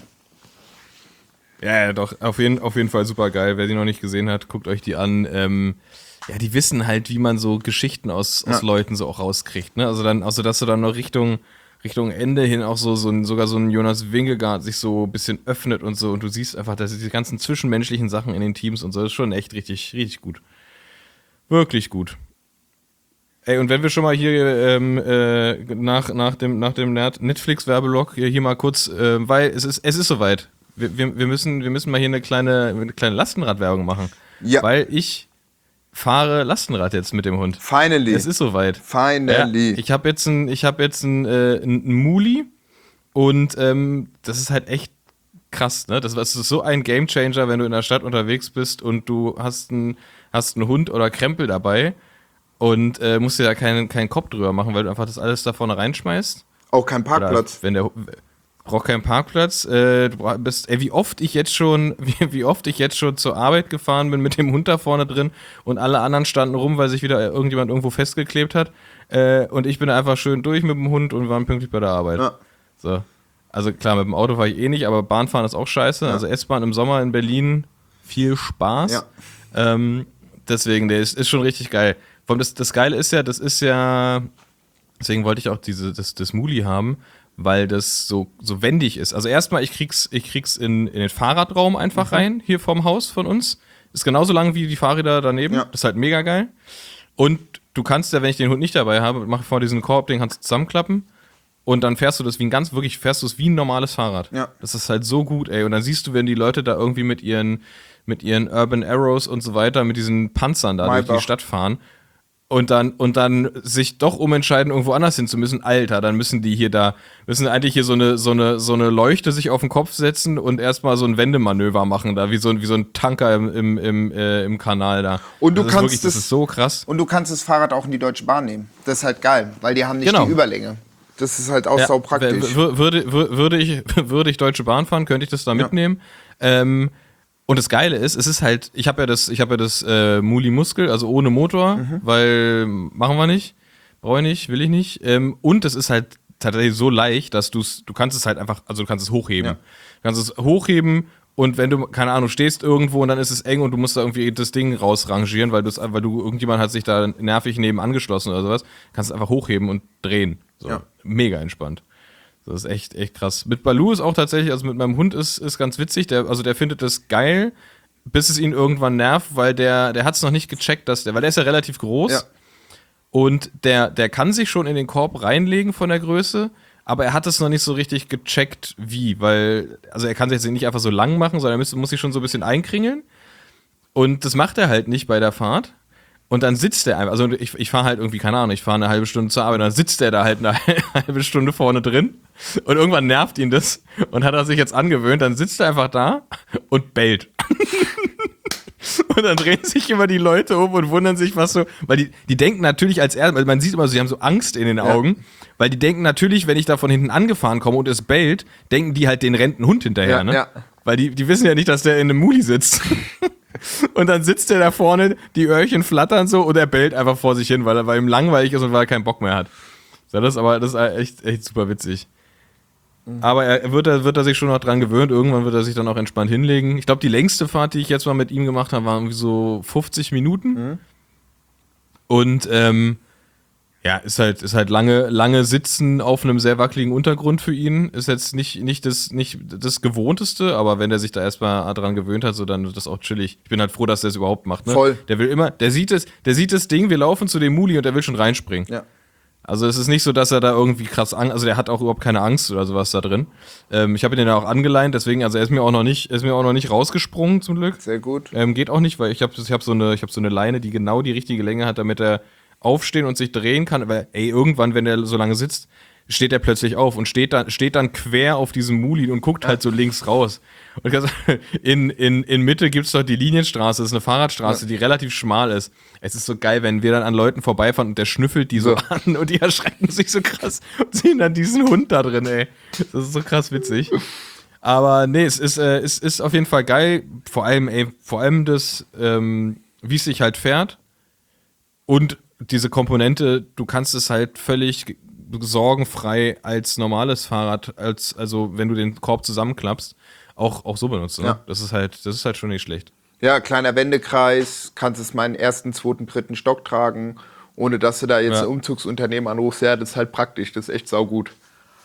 Ja, doch, auf jeden Fall super geil. Wer die noch nicht gesehen hat, guckt euch die an. Ja, die wissen halt, wie man so Geschichten aus Leuten so auch rauskriegt, ne? Also dass du dann noch Richtung Richtung Ende hin auch sogar so ein Jonas Wingegaard sich so ein bisschen öffnet und so. Und du siehst einfach, dass diese ganzen zwischenmenschlichen Sachen in den Teams und so, das ist schon echt richtig, richtig gut. Wirklich gut. Ey, und wenn wir schon mal hier nach dem Netflix-Werbeblock hier mal kurz, weil es ist soweit. Wir müssen mal hier eine kleine Lastenradwerbung machen. Ja. Weil ich fahre Lastenrad jetzt mit dem Hund. Finally. Es ist soweit. Finally. Ja, ich habe jetzt einen Muli und das ist halt echt krass, ne? Das ist so ein Gamechanger, wenn du in der Stadt unterwegs bist und du hast einen Hund oder Krempel dabei und musst dir da keinen Kopf drüber machen, weil du einfach das alles da vorne reinschmeißt. Auch kein Parkplatz. Braucht keinen Parkplatz. Du bist, wie oft ich jetzt schon zur Arbeit gefahren bin mit dem Hund da vorne drin und alle anderen standen rum, weil sich wieder irgendjemand irgendwo festgeklebt hat. Und ich bin einfach schön durch mit dem Hund und war pünktlich bei der Arbeit. Ja. So. Also klar, mit dem Auto war ich eh nicht, aber Bahnfahren ist auch scheiße. Ja. Also S-Bahn im Sommer in Berlin, viel Spaß. Ja. Deswegen, der ist schon richtig geil. Vor allem das Geile ist ja, deswegen wollte ich auch das Muli haben, weil das so wendig ist. Also erstmal, ich krieg's in den Fahrradraum einfach rein, hier vorm Haus von uns. Ist genauso lang wie die Fahrräder daneben. Ja. Das ist halt mega geil. Und du kannst ja, wenn ich den Hund nicht dabei habe, mache vor diesen Korb, den kannst du zusammenklappen. Und dann fährst du das wie ein normales Fahrrad. Ja. Das ist halt so gut, ey. Und dann siehst du, wenn die Leute da irgendwie mit ihren Urban Arrows und so weiter, mit diesen Panzern da durch die Stadt fahren. Und dann sich doch umentscheiden, irgendwo anders hin zu müssen, Alter, dann müssen eigentlich hier so eine Leuchte sich auf den Kopf setzen und erstmal so ein Wendemanöver machen, da wie so ein Tanker im Kanal da. Und das ist so krass. Und du kannst das Fahrrad auch in die Deutsche Bahn nehmen. Das ist halt geil, weil die haben nicht die Überlänge. Das ist halt auch sau praktisch. Würde ich Deutsche Bahn fahren, könnte ich das da mitnehmen. Und das Geile ist, es ist halt, ich habe ja das Muli Muskel, also ohne Motor, weil machen wir nicht, brauche ich nicht, will ich nicht. Und es ist halt tatsächlich so leicht, dass du kannst es halt einfach, also du kannst es hochheben. Ja. Du kannst es hochheben und wenn du, keine Ahnung, stehst irgendwo und dann ist es eng und du musst da irgendwie das Ding rausrangieren, weil irgendjemand hat sich da nervig neben angeschlossen oder sowas, kannst es einfach hochheben und drehen. So. Ja. Mega entspannt. Das ist echt krass. Mit Baloo ist auch tatsächlich, also mit meinem Hund ist ganz witzig, der findet das geil, bis es ihn irgendwann nervt, weil der hat es noch nicht gecheckt, weil der ist ja relativ groß. Ja. Und der kann sich schon in den Korb reinlegen von der Größe, aber er hat es noch nicht so richtig gecheckt, weil er kann sich jetzt nicht einfach so lang machen, sondern er muss sich schon so ein bisschen einkringeln. Und das macht er halt nicht bei der Fahrt. Und dann sitzt der einfach, also ich fahre halt irgendwie, keine Ahnung, ich fahre eine halbe Stunde zur Arbeit, dann sitzt der da halt eine halbe Stunde vorne drin und irgendwann nervt ihn das und hat er sich jetzt angewöhnt, dann sitzt er einfach da und bellt. Und dann drehen sich immer die Leute um und wundern sich, was so, weil die denken natürlich weil man sieht immer so, die haben so Angst in den Augen, weil die denken natürlich, wenn ich da von hinten angefahren komme und es bellt, denken die halt, den rennt ein Hund hinterher, ne? Ja. Weil die wissen ja nicht, dass der in einem Muli sitzt. Und dann sitzt der da vorne, die Öhrchen flattern so und er bellt einfach vor sich hin, weil ihm langweilig ist und weil er keinen Bock mehr hat. So, das ist echt super witzig. Aber er wird sich schon noch dran gewöhnt. Irgendwann wird er sich dann auch entspannt hinlegen. Ich glaube, die längste Fahrt, die ich jetzt mal mit ihm gemacht habe, war irgendwie so 50 Minuten. Und ist halt lange Sitzen auf einem sehr wackeligen Untergrund für ihn. Ist jetzt nicht das Gewohnteste, aber wenn der sich da erstmal dran gewöhnt hat, so dann wird das auch chillig. Ich bin halt froh, dass der es überhaupt macht. Ne? Voll. Der sieht das Ding, wir laufen zu dem Muli und der will schon reinspringen. Ja. Also es ist nicht so, dass er da irgendwie krass Angst, also der hat auch überhaupt keine Angst oder sowas da drin. Ich habe ihn dann auch angeleint, deswegen, also er ist mir auch noch nicht rausgesprungen zum Glück. Sehr gut. Geht auch nicht, weil ich hab so eine Leine, die genau die richtige Länge hat, damit er aufstehen und sich drehen kann, weil irgendwann, wenn der so lange sitzt, steht er plötzlich auf und steht dann quer auf diesem Muli und guckt halt so links raus. Und in Mitte gibt's doch die Linienstraße, das ist eine Fahrradstraße, die relativ schmal ist. Es ist so geil, wenn wir dann an Leuten vorbeifahren und der schnüffelt die so an und die erschrecken sich so krass und sehen dann diesen Hund da drin, ey. Das ist so krass witzig. Aber nee, es ist auf jeden Fall geil, vor allem das, wie es sich halt fährt und diese Komponente, du kannst es halt völlig sorgenfrei als normales Fahrrad, also wenn du den Korb zusammenklappst, auch so benutzen. Ne? Ja. Das ist halt schon nicht schlecht. Ja, kleiner Wendekreis, kannst es meinen ersten, zweiten, dritten Stock tragen, ohne dass du da jetzt ein Umzugsunternehmen anrufst. Ja, das ist halt praktisch, das ist echt saugut.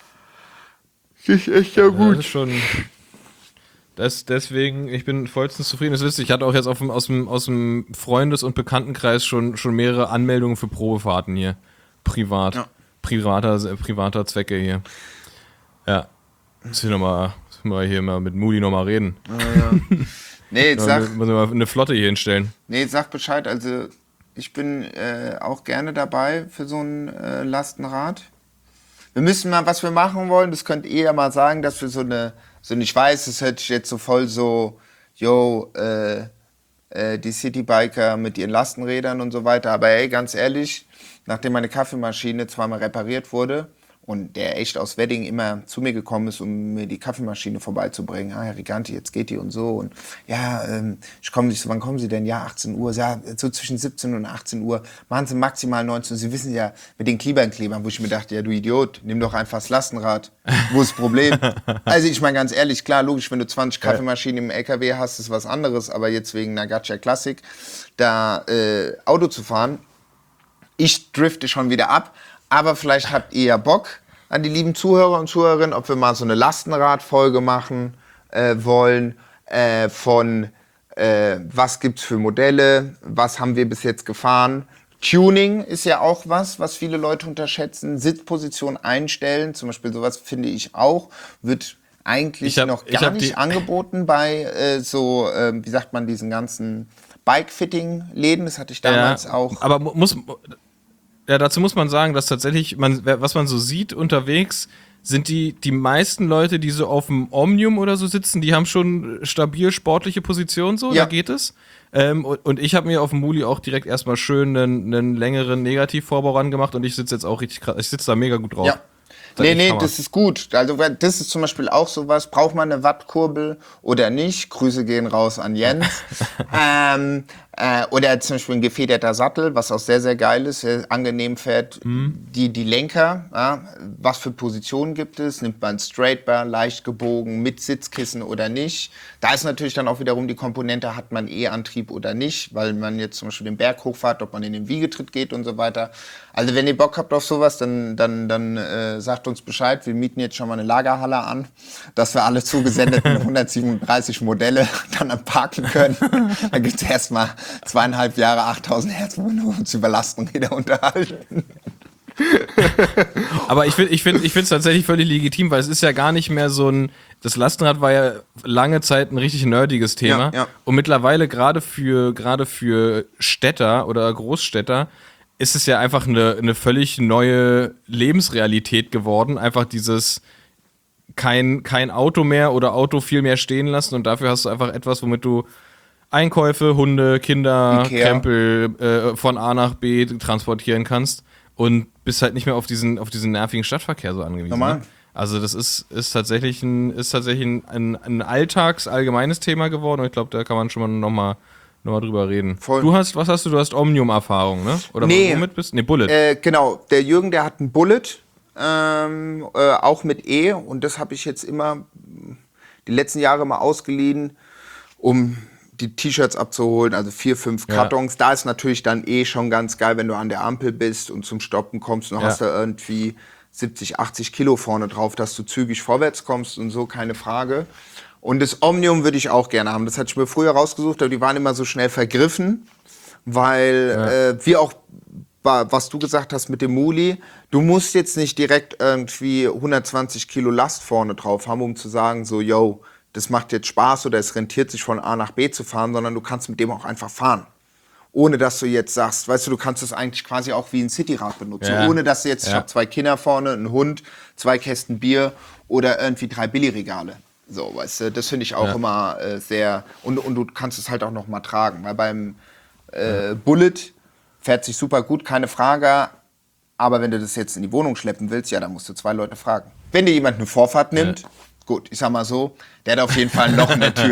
Das ist echt ja Das gut. ist schon. Deswegen, ich bin vollstens zufrieden. Das wisst ihr, ich hatte auch jetzt aus dem Freundes- und Bekanntenkreis schon mehrere Anmeldungen für Probefahrten hier. Privat. Ja. Privater Zwecke hier. Ja. Müssen wir hier mal mit Moody nochmal reden. Nee, jetzt sag, Müssen wir mal eine Flotte hier hinstellen. sag Bescheid. Also ich bin auch gerne dabei für so ein Lastenrad. Wir müssen mal, was wir machen wollen, das könnt ihr ja mal sagen, dass wir ich weiß, es hört sich jetzt so voll so, die Citybiker mit ihren Lastenrädern und so weiter, aber ey, ganz ehrlich, nachdem meine Kaffeemaschine zweimal repariert wurde und der echt aus Wedding immer zu mir gekommen ist, um mir die Kaffeemaschine vorbeizubringen, Herr Riganti, jetzt geht die und so und ja, ich komme nicht so, wann kommen Sie denn? Ja, 18 Uhr, ja, so zwischen 17 und 18 Uhr, machen Sie maximal 19 Uhr, Sie wissen ja, mit den Klebern, wo ich mir dachte, ja du Idiot, nimm doch einfach das Lastenrad, wo ist das Problem? Also ich meine ganz ehrlich, klar, logisch, wenn du 20 Kaffeemaschinen im LKW hast, ist was anderes, aber jetzt wegen einer Gacha Classic da Auto zu fahren, ich drifte schon wieder ab, aber vielleicht habt ihr ja Bock an die lieben Zuhörer und Zuhörerinnen, ob wir mal so eine Lastenrad-Folge machen wollen, was gibt's für Modelle, was haben wir bis jetzt gefahren. Tuning ist ja auch was viele Leute unterschätzen. Sitzposition einstellen, zum Beispiel sowas finde ich auch, wird eigentlich noch gar nicht angeboten bei wie sagt man, diesen ganzen Bike-Fitting-Läden. Das hatte ich damals auch. Aber dazu muss man sagen, dass tatsächlich, was man so sieht unterwegs, sind die meisten Leute, die so auf dem Omnium oder so sitzen, die haben schon stabil sportliche Positionen, so, da geht es. Und ich habe mir auf dem Muli auch direkt erstmal schön einen längeren Negativvorbau ran gemacht und ich sitze jetzt auch richtig krass, ich sitze da mega gut drauf. Ja. Das ist gut. Also das ist zum Beispiel auch sowas, braucht man eine Wattkurbel oder nicht? Grüße gehen raus an Jens. Oder zum Beispiel ein gefederter Sattel, was auch sehr, sehr geil ist, sehr angenehm fährt. Die Lenker, ja, was für Positionen gibt es? Nimmt man Straightbar, leicht gebogen, mit Sitzkissen oder nicht? Da ist natürlich dann auch wiederum die Komponente, hat man E-Antrieb oder nicht, weil man jetzt zum Beispiel den Berg hochfahrt, ob man in den Wiegetritt geht und so weiter. Also wenn ihr Bock habt auf sowas, dann sagt uns Bescheid. Wir mieten jetzt schon mal eine Lagerhalle an, dass wir alle zugesendeten 137 Modelle dann parken können. Da gibt es erstmal 2,5 Jahre 8000 Hertz, wo wir uns über Lastenräder unterhalten. Aber ich finde es tatsächlich völlig legitim, weil es ist ja gar nicht mehr das Lastenrad war ja lange Zeit ein richtig nerdiges Thema. Ja. Und mittlerweile gerade für Städter oder Großstädter ist es ja einfach eine völlig neue Lebensrealität geworden. Einfach dieses kein Auto mehr oder Auto viel mehr stehen lassen und dafür hast du einfach etwas, womit du Einkäufe, Hunde, Kinder, Ikea. Krempel von A nach B transportieren kannst und bist halt nicht mehr auf diesen nervigen Stadtverkehr so angewiesen. Normal. Ne? Also das ist tatsächlich ein allgemeines Thema geworden und ich glaube, da kann man schon mal noch mal drüber reden. Voll. Du hast Omnium-Erfahrung, ne? Oder womit bist du? Nee, Bullet. Genau, der Jürgen, der hat einen Bullet, auch mit E und das habe ich jetzt immer die letzten Jahre mal ausgeliehen, um die T-Shirts abzuholen, also 4, 5 Kartons. Da ist natürlich dann schon ganz geil, wenn du an der Ampel bist und zum Stoppen kommst und hast da irgendwie 70, 80 Kilo vorne drauf, dass du zügig vorwärts kommst und so, keine Frage. Und das Omnium würde ich auch gerne haben. Das hatte ich mir früher rausgesucht, aber die waren immer so schnell vergriffen, weil wie auch, was du gesagt hast mit dem Muli, du musst jetzt nicht direkt irgendwie 120 Kilo Last vorne drauf haben, um zu sagen so, yo, das macht jetzt Spaß oder es rentiert sich von A nach B zu fahren, sondern du kannst mit dem auch einfach fahren. Ohne dass du jetzt sagst, weißt du, du kannst es eigentlich quasi auch wie ein Cityrad benutzen. Ja. Ohne dass du jetzt, ich habe 2 Kinder vorne, einen Hund, 2 Kästen Bier oder irgendwie 3 Billigregale. So, weißt du, das finde ich auch immer sehr, und du kannst es halt auch noch mal tragen, weil beim Bullet fährt sich super gut, keine Frage, aber wenn du das jetzt in die Wohnung schleppen willst, ja, dann musst du 2 Leute fragen. Wenn dir jemand eine Vorfahrt nimmt, gut, ich sag mal so, der hat auf jeden Fall ein Loch in der Tür.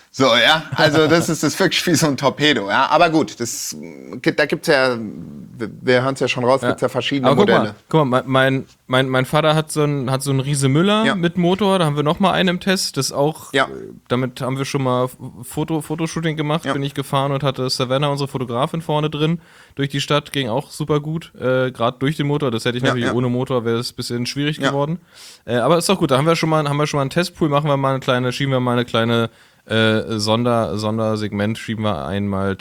So, ja, also das ist wirklich wie so ein Torpedo, ja. Aber gut, da gibt's ja, wir hören es ja schon raus, gibt's ja verschiedene Modelle. Guck mal, mein Vater hat so einen Riese Müller mit Motor, da haben wir noch mal einen im Test, das auch, damit haben wir schon mal Fotoshooting gemacht, bin ich gefahren und hatte Savannah, unsere Fotografin, vorne drin, durch die Stadt, ging auch super gut, gerade durch den Motor, das hätte ich natürlich ohne Motor, wäre es ein bisschen schwierig geworden. Aber ist doch gut, da haben wir schon mal einen Testpool, schieben wir mal eine kleine Sondersegment, schieben wir einmal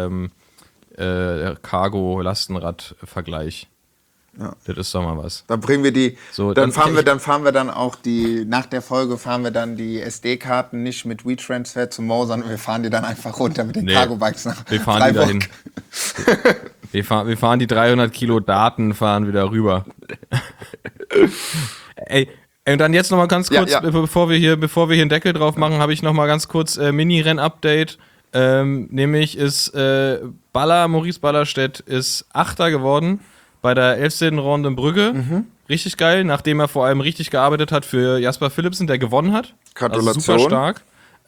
Cargo-Lastenrad-Vergleich. Ja. Das ist doch mal was. Dann bringen wir die, so, dann fahren wir dann auch nach der Folge fahren wir dann die SD-Karten nicht mit WeTransfer zum Mo, sondern wir fahren die dann einfach runter mit den Cargo-Bikes nach Freiburg. Die dahin. wir fahren die 300 Kilo Daten, fahren wieder rüber. Ey, und dann jetzt noch mal ganz kurz, bevor wir hier einen Deckel drauf machen, habe ich noch mal ganz kurz Mini-Renn-Update. Nämlich ist Maurice Ballerstedt ist Achter geworden bei der 11. Ronde in Brügge. Richtig geil, nachdem er vor allem richtig gearbeitet hat für Jasper Philipsen, der gewonnen hat. Gratulation. Also super stark.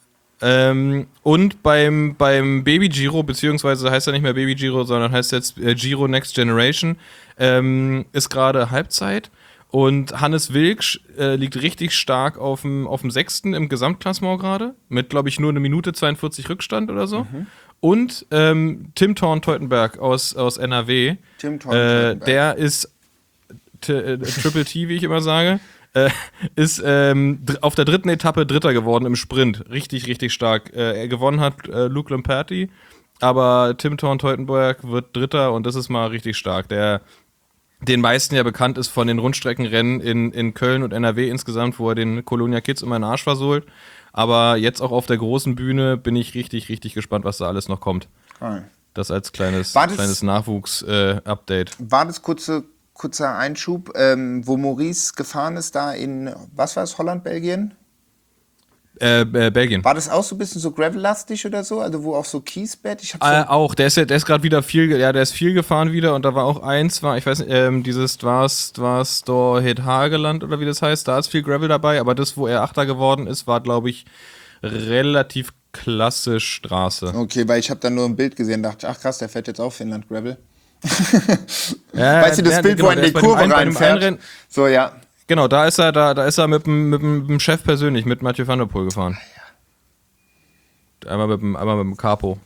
Und beim Baby Giro, beziehungsweise heißt er nicht mehr Baby Giro, sondern heißt jetzt Giro Next Generation, ist gerade Halbzeit. Und Hannes Wilksch liegt richtig stark auf dem 6. im Gesamtklassement gerade, mit, glaube ich, nur 1 Minute 42 Rückstand oder so. Und Tim Thorn-Teutenberg aus NRW, der ist Triple T, wie ich immer sage, ist auf der 3. Etappe Dritter geworden im Sprint. Richtig, richtig stark. Er gewonnen hat Luke Lamperti, aber Tim Thorn-Teutenberg wird Dritter und das ist mal richtig stark. Der den meisten ja bekannt ist von den Rundstreckenrennen in Köln und NRW insgesamt, wo er den Colonia Kids immer in den Arsch versohlt. Aber jetzt auch auf der großen Bühne bin ich richtig, richtig gespannt, was da alles noch kommt. Cool. Das als kleines Nachwuchs-Update. War das kurzer Einschub, wo Maurice gefahren ist, da in, was war es, Holland, Belgien? Belgien. War das auch so ein bisschen so gravel-lastig oder so? Also wo auch so Kiesbett? Auch, der ist gerade wieder der ist viel gefahren wieder und da war auch ich weiß nicht, dieses war's Dorhet Hageland oder wie das heißt, da ist viel Gravel dabei, aber das, wo er Achter geworden ist, war, glaube ich, relativ klassisch Straße. Okay, weil ich habe dann nur ein Bild gesehen und dachte, ach krass, der fährt jetzt auch Finnland Gravel. Weißt du, das Bild, wo er in die Kurve reinfährt? So, ja. Genau, da ist er mit dem Chef persönlich, mit Mathieu van der Poel gefahren. Einmal mit dem Capo.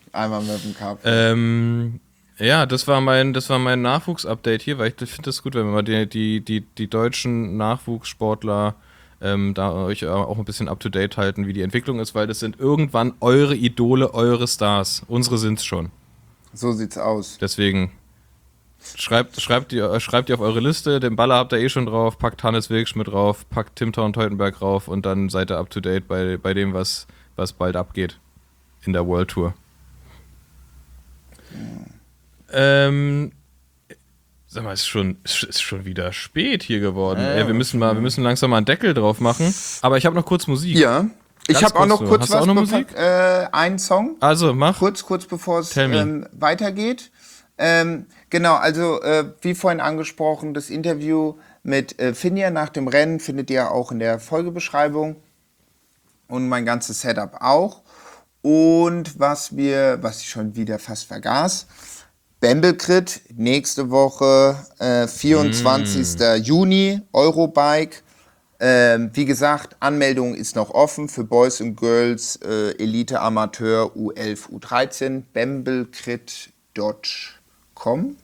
Ja, das war mein Nachwuchs-Update hier, weil ich finde das gut, wenn wir mal die deutschen Nachwuchssportler da euch auch ein bisschen up-to-date halten, wie die Entwicklung ist, weil das sind irgendwann eure Idole, eure Stars. Unsere sind's schon. So sieht's aus. Deswegen schreibt die auf eure Liste, den Baller habt ihr eh schon drauf, packt Hannes Wilksch mit drauf, packt Tim Thorn-Teutenberg drauf und dann seid ihr up-to-date bei dem, was bald abgeht in der World Tour. Sag mal, ist schon wieder spät hier geworden. Wir müssen langsam mal einen Deckel drauf machen. Aber ich habe noch kurz Musik. Ja. Ich habe auch noch kurz was. Hast du auch noch Musik? Einen Song. Also mach. Kurz bevor es weitergeht. Genau, also wie vorhin angesprochen, das Interview mit Finja nach dem Rennen findet ihr auch in der Folgebeschreibung und mein ganzes Setup auch. Und was ich schon wieder fast vergaß, Bamble-Crit, nächste Woche, 24. Juni, Eurobike. Wie gesagt, Anmeldung ist noch offen für Boys und Girls, Elite Amateur U11, U13, bamblecrit.com.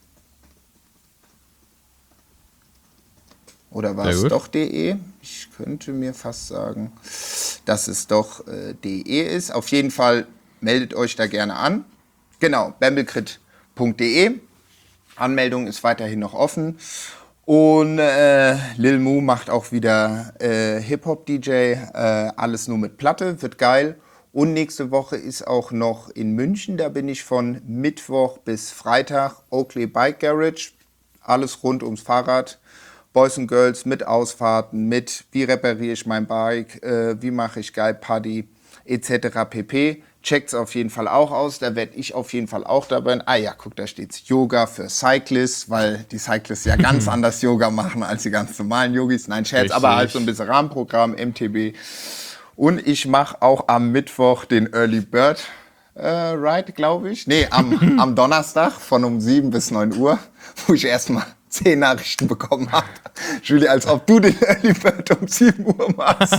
Oder war es doch .de? Ich könnte mir fast sagen, dass es doch .de ist. Auf jeden Fall meldet euch da gerne an. Genau, bamblecrit.de. Anmeldung ist weiterhin noch offen. Und Lil Mu macht auch wieder Hip-Hop-DJ. Alles nur mit Platte, wird geil. Und nächste Woche ist auch noch in München. Da bin ich von Mittwoch bis Freitag. Oakley Bike Garage. Alles rund ums Fahrrad. Boys und Girls mit Ausfahrten, mit wie repariere ich mein Bike, wie mache ich geil Party, etc. pp. Checkt's auf jeden Fall auch aus, da werde ich auf jeden Fall auch dabei. Ah ja, guck, da steht's Yoga für Cyclists, weil die Cyclists ja ganz anders Yoga machen als die ganz normalen Yogis. Nein, Scherz, aber halt so ein bisschen Rahmenprogramm, MTB. Und ich mache auch am Mittwoch den Early Bird Ride, glaube ich. Nee, am Donnerstag von um 7 bis 9 Uhr, wo ich erstmal 10 Nachrichten bekommen habe. Julie, als ob du den Early Bird um 7 Uhr machst.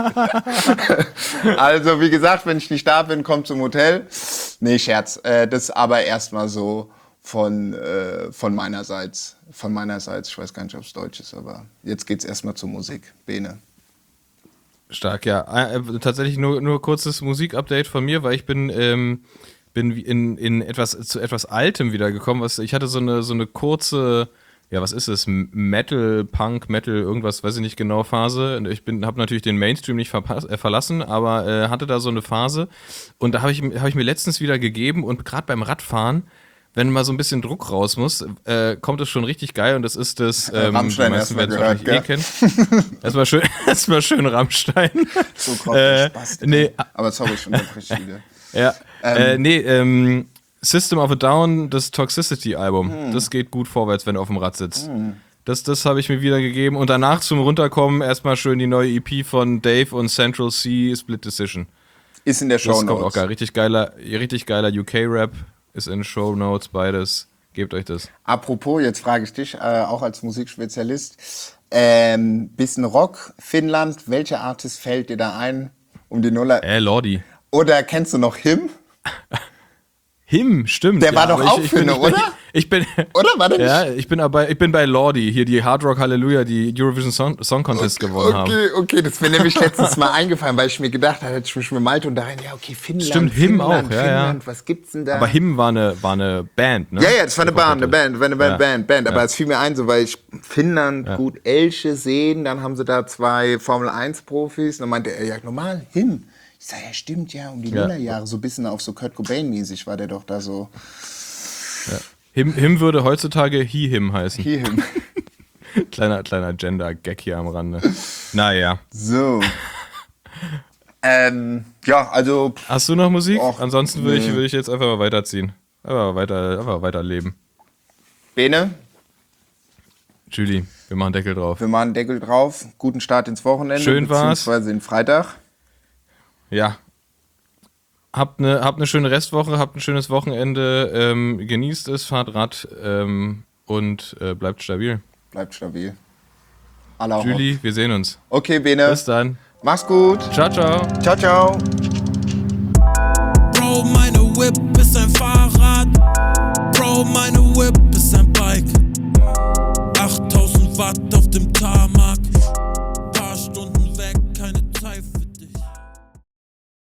Also, wie gesagt, wenn ich nicht da bin, komm zum Hotel. Nee, Scherz. Das ist aber erstmal so von meinerseits. Von meinerseits. Ich weiß gar nicht, ob es Deutsch ist, aber jetzt geht's erstmal zur Musik. Bene. Stark, ja. Tatsächlich nur kurzes Musikupdate von mir, weil ich bin in etwas Altem wiedergekommen. Ich hatte so eine kurze, ja, was ist es? Metal, Punk, Metal, irgendwas, weiß ich nicht genau, Phase. Ich habe natürlich den Mainstream nicht verlassen, aber hatte da so eine Phase. Und da habe ich mir letztens wieder gegeben und gerade beim Radfahren, wenn mal so ein bisschen Druck raus muss, kommt es schon richtig geil und das ist das, Rammstein die meisten erstmal werden es gehört, wahrscheinlich erstmal schön Rammstein. So kommt Spaß. Nee. Aber sorry, ich unterbreche wieder. Ja, System of a Down, das Toxicity-Album, das geht gut vorwärts, wenn du auf dem Rad sitzt. Das habe ich mir wieder gegeben und danach zum Runterkommen erstmal schön die neue EP von Dave und Central C, Split Decision. Ist in der Das kommt auch Shownotes. geil, richtig geiler UK-Rap. Ist in Shownotes beides. Gebt euch das. Apropos, jetzt frage ich dich, auch als Musikspezialist, bisschen Rock, Finnland, welcher Artist fällt dir da ein um die Nuller? Lordi. Oder kennst du noch Him? Him, stimmt. Der war doch aber auch Finne, oder? Ich bin, Oder war der nicht? ja, ich bin bei Lordi, hier die Hard Rock Hallelujah, die Eurovision Song Contest gewonnen haben. Okay, das ist mir nämlich letztens mal eingefallen, weil ich mir gedacht habe, hätte ich mich mit Malte unterhalten, ja okay, Finnland, Stimmt, Him Finnland, auch, ja, Finnland, was gibt's denn da? Aber Him war eine Band, ne? Ja, das war eine Band, aber Ja. es fiel mir ein, so weil ich Finnland, gut, Elche sehen, dann haben sie da 2 Formel-1-Profis, dann meinte er, ja normal, Him. Ich sag, ja stimmt, ja, um die Nullerjahre, so ein bisschen auf so Kurt Cobain-mäßig war der doch da so. Ja. Him würde heutzutage Him heißen. Him. kleiner Gender-Gag hier am Rande. Naja. So. Ja, also. Hast du noch Musik? Och, Ansonsten würde nee. ich jetzt einfach mal weiterziehen. Einfach weiterleben. Bene, Julie, wir machen Deckel drauf. wir machen Deckel drauf. Guten Start ins Wochenende. Schön war's. Beziehungsweise in Freitag. Ja. Habt eine schöne Restwoche, habt ein schönes Wochenende, genießt es, fahrt Rad und bleibt stabil. Bleibt stabil. Allah Julie, wir sehen uns. Okay, Bene. Bis dann. Mach's gut. Ciao, ciao. Ciao, ciao.